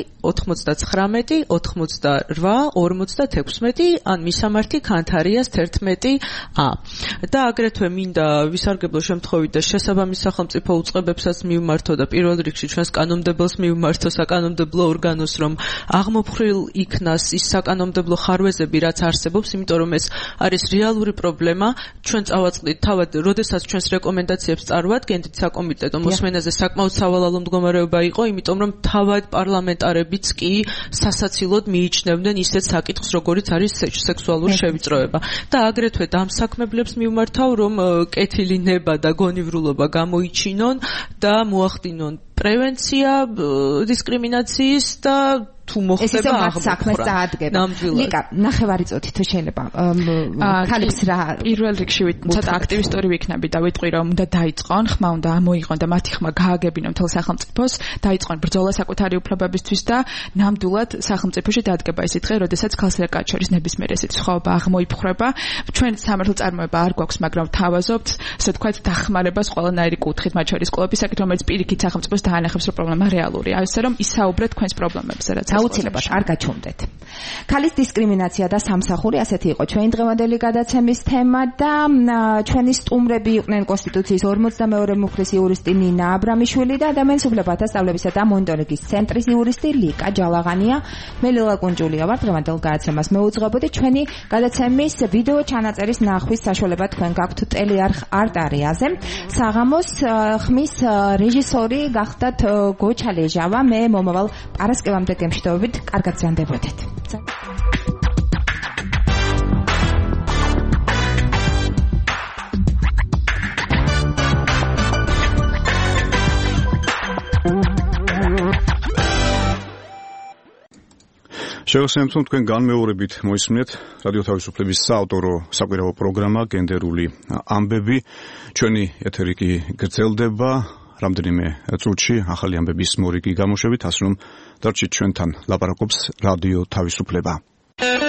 99 88 56 ან მისამართი ქანთარიას 11A. და აგრეთვე მინდა ვისარგებლო შემთხვევით და შესაბამის სახელმწიფო უწყებებსაც მივმართო და პირველ რიგში ჩვენს კანონმდებელს მივმართო საკანონმდებლო ორგანოს, რომ აღმოფხრილ იქნას ის საკანონმდებლო ხარვეზები, რაც არსებობს, იმიტომ რომ ეს არის რეალური პრობლემა. ჩვენ წავაწყდით თავად, როდესაც ჩვენს რეკომენდაციებს წარვადგენთ საკომიტეტო მოსმენაზე საკმაოდ სავალალო მდგომარეობა იყო, იმიტომ რომ თავად პარლამენტარებიც კი სასაცილოდ მიიჩნევდნენ ისეთ საკითხს, როგორიც არის სექსუალური შევიწროება. და აგრეთვე დამსაქმებლებს მივმართავ, რომ კეთილი ნება და გონივრულობა გამოიჩინონ და მოახდინონ პრევენცია დისკრიმინაციის და თუ მოხდება აღმოხრა. ლიკა, ნახევარი წუთი თუ შეიძლება. ქალებს რა პირველ რიგში ცოტა აქტივისტური ვიქნები და ვიტყვი, რომ უნდა დაიწყონ, ხმა უნდა ამოიღონ და მათი ხმა გააგებინონ მთელ სახელმწიფოს, დაიწყონ ბრძოლა საკუთარი უფლებებისთვის და ნამდვილად სახელმწიფოში დადგება ის დღე, როდესაც ქალს და კაცს შორის ნებისმიერ ესეთ სხვაობა აღმოიფხრება. ჩვენ სამართალწარმოება არ გვაქვს, მაგრამ თავაზობთ, ასე ვთქვათ, დახმარებას ყველანაირი კუთხით, მათ შორის კლუბის საკითხი, რომელიც პირიქით სახელმწიფოს დაანახებს, რომ პრობლემა რეალურია. ასე რომ ისაუბრეთ თქვენს პრობლემებზე, რაც აუცილებლად არ გაჩვენდეთ. ქალის დისკრიმინაცია და სამსახური, ასეთი იყო ჩვენი დღევანდელი გადაცემის თემა და ჩვენი სტუმრები იყვნენ კონსტიტუციის 42 მუხლის იურისტი ნინა აბრამიშვილი და ადამიანის უფლებათა სწავლებისა და მონიტორინგის ცენტრის იურისტი ლიკა ჯალაღანია. მე ლელა კუნჯულია ვარ. დღევანდელ გადაცემას მეუძღვებოდი. ჩვენი გადაცემის ვიდეო ჩანაწერის ნახვის საშუალება თქვენ გაქვთ ტელეარხ არტარიაზე. საღამოს ხმის რეჟისორი გახდათ გოჩა ლეჟავა. მე მომავალ პარასკევამდე გემშვიდობებით. კარგად ზანდებოდეთ. შევახსენებთ, რომ თქვენ განმეორებით მოისმინეთ რადიო თავისუფლების საავტორო საკვირაო პროგრამა გენდერული ამბები. ჩვენი ეთერი კი გრძელდება რამდენიმე წუთში ახალი ამბების მორიგი გამოშვებით, ასე რომ დარჩით ჩვენთან, ლაპარაკობს რადიო თავისუფლება.